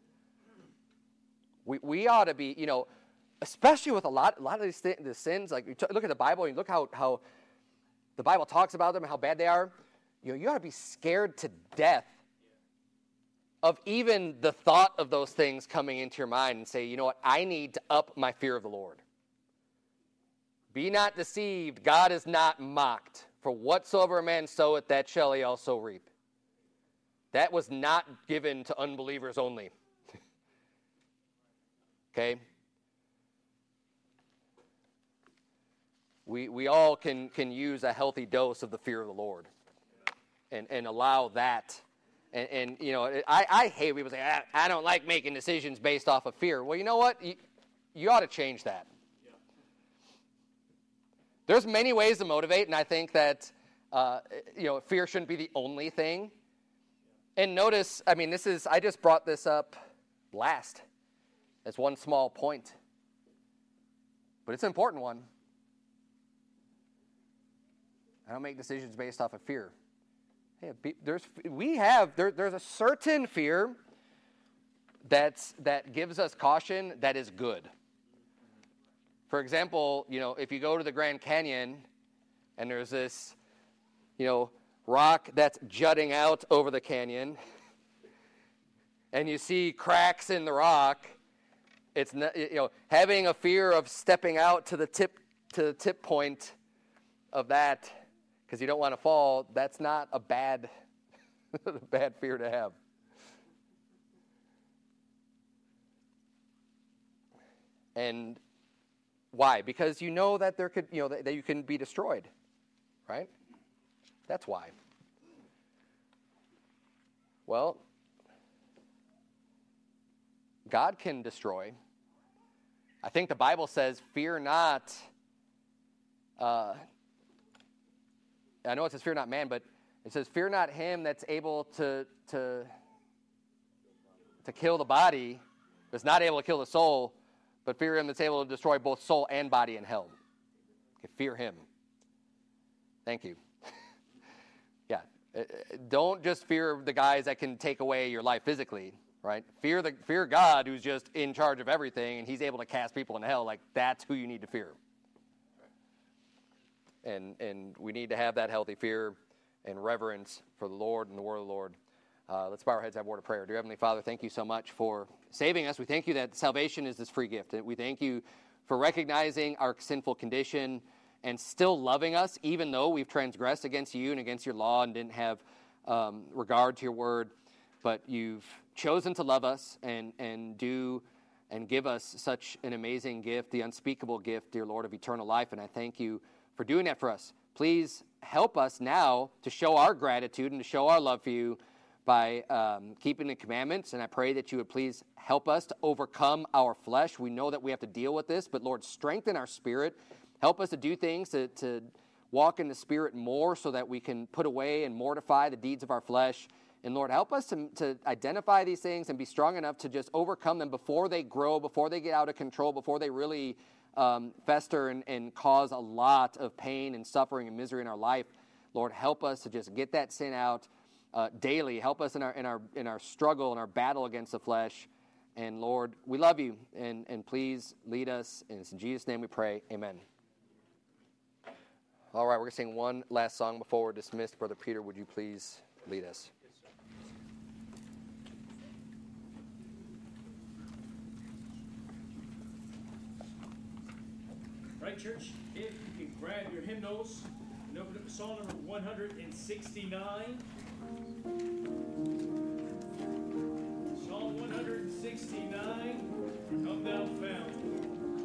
Speaker 4: We ought to be, especially with a lot of the sins, like look at the Bible and look how the Bible talks about them and how bad they are. You ought to be scared to death of even the thought of those things coming into your mind and say, you know what, I need to up my fear of the Lord. Be not deceived, God is not mocked. For whatsoever a man soweth, that shall he also reap. That was not given to unbelievers only. Okay? We all can use a healthy dose of the fear of the Lord and allow that. And I hate people say, I don't like making decisions based off of fear. Well, you know what? You ought to change that. There's many ways to motivate, and I think that fear shouldn't be the only thing. And notice, I just brought this up last as one small point, but it's an important one. I don't make decisions based off of fear. Hey, there's a certain fear that gives us caution that is good. For example, if you go to the Grand Canyon and there's this, rock that's jutting out over the canyon, and you see cracks in the rock, it's not, having a fear of stepping out to the tip point of that because you don't want to fall. That's not a bad fear to have. And why? Because you know that that you can be destroyed, right? That's why. Well, God can destroy. I think the Bible says, fear not. I know it says fear not man, but it says fear not him that's able to kill the body, that's not able to kill the soul, but fear him that's able to destroy both soul and body in hell. Okay, fear him. Thank you. Yeah. Don't just fear the guys that can take away your life physically, right? Fear God, who's just in charge of everything, and he's able to cast people in hell. Like, that's who you need to fear. And we need to have that healthy fear and reverence for the Lord and the word of the Lord. Let's bow our heads and have a word of prayer. Dear Heavenly Father, thank you so much for saving us. We thank you that salvation is this free gift. We thank you for recognizing our sinful condition and still loving us, even though we've transgressed against you and against your law and didn't have regard to your word. But you've chosen to love us and give us such an amazing gift, the unspeakable gift, dear Lord, of eternal life. And I thank you for doing that for us. Please help us now to show our gratitude and to show our love for you by keeping the commandments. And I pray that you would please help us to overcome our flesh. We know that we have to deal with this, but Lord, strengthen our spirit. Help us to do things to walk in the Spirit more so that we can put away and mortify the deeds of our flesh. And Lord, help us to identify these things and be strong enough to just overcome them before they grow, before they get out of control, before they really fester and cause a lot of pain and suffering and misery in our life. Lord, help us to just get that sin out daily. Help us in our struggle and our battle against the flesh. And Lord, we love you, and please lead us. And it's in Jesus' name we pray. Amen. All right, we're going to sing one last song before we're dismissed. Brother Peter, would you please lead us?
Speaker 1: Right, church? If you can grab your hymnals and open up to Psalm number 169. Psalm 169, Come Thou Fount.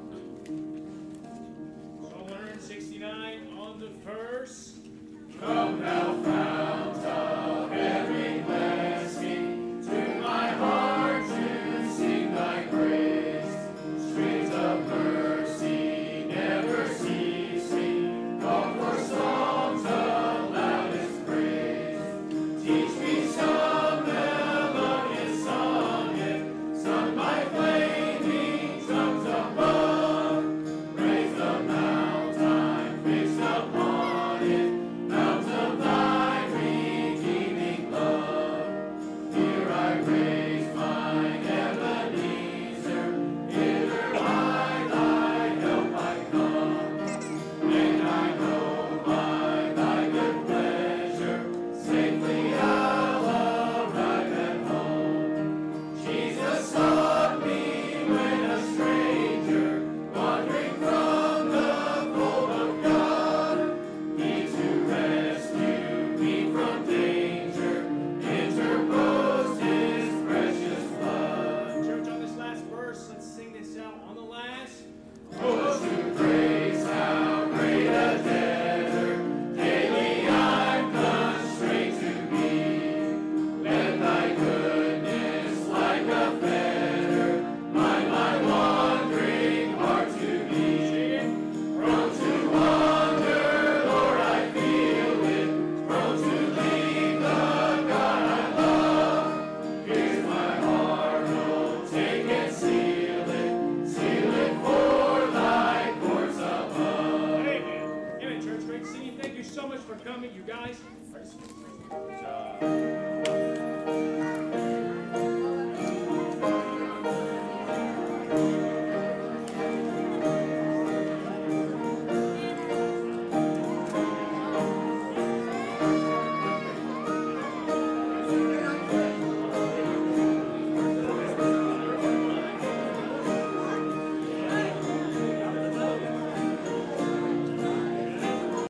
Speaker 1: Psalm 169 on the verse. Come Thou Fount of every blessing, to my heart to sing Thy praise. Streams of mercy never ceasing, call for songs of loudest praise. Teach me some melodious sonnet, sung by flaming tongues above. Raise the mount I'm fixed upon it, mount of Thy redeeming love. Here I raise mine Ebenezer, hither by Thy help I come. And I know by Thy good pleasure, safely I'll arrive at home. Jesus loved me when a stranger, wandering from the fold of God. He to rescue me from danger, interposed His precious blood. Church, on this last verse, let's sing this out on the last. Oh, to praise how great a debtor daily I'm constrained to be. Let Thy goodness like a fetter bind my wandering heart to Thee. Prone to wander, Lord, I feel it. Prone to leave the God I love. Here's my heart, oh, take and seal it for Thy courts above. Amen. Amen, church. Great singing. Thank you so much for coming, you guys. Praise God.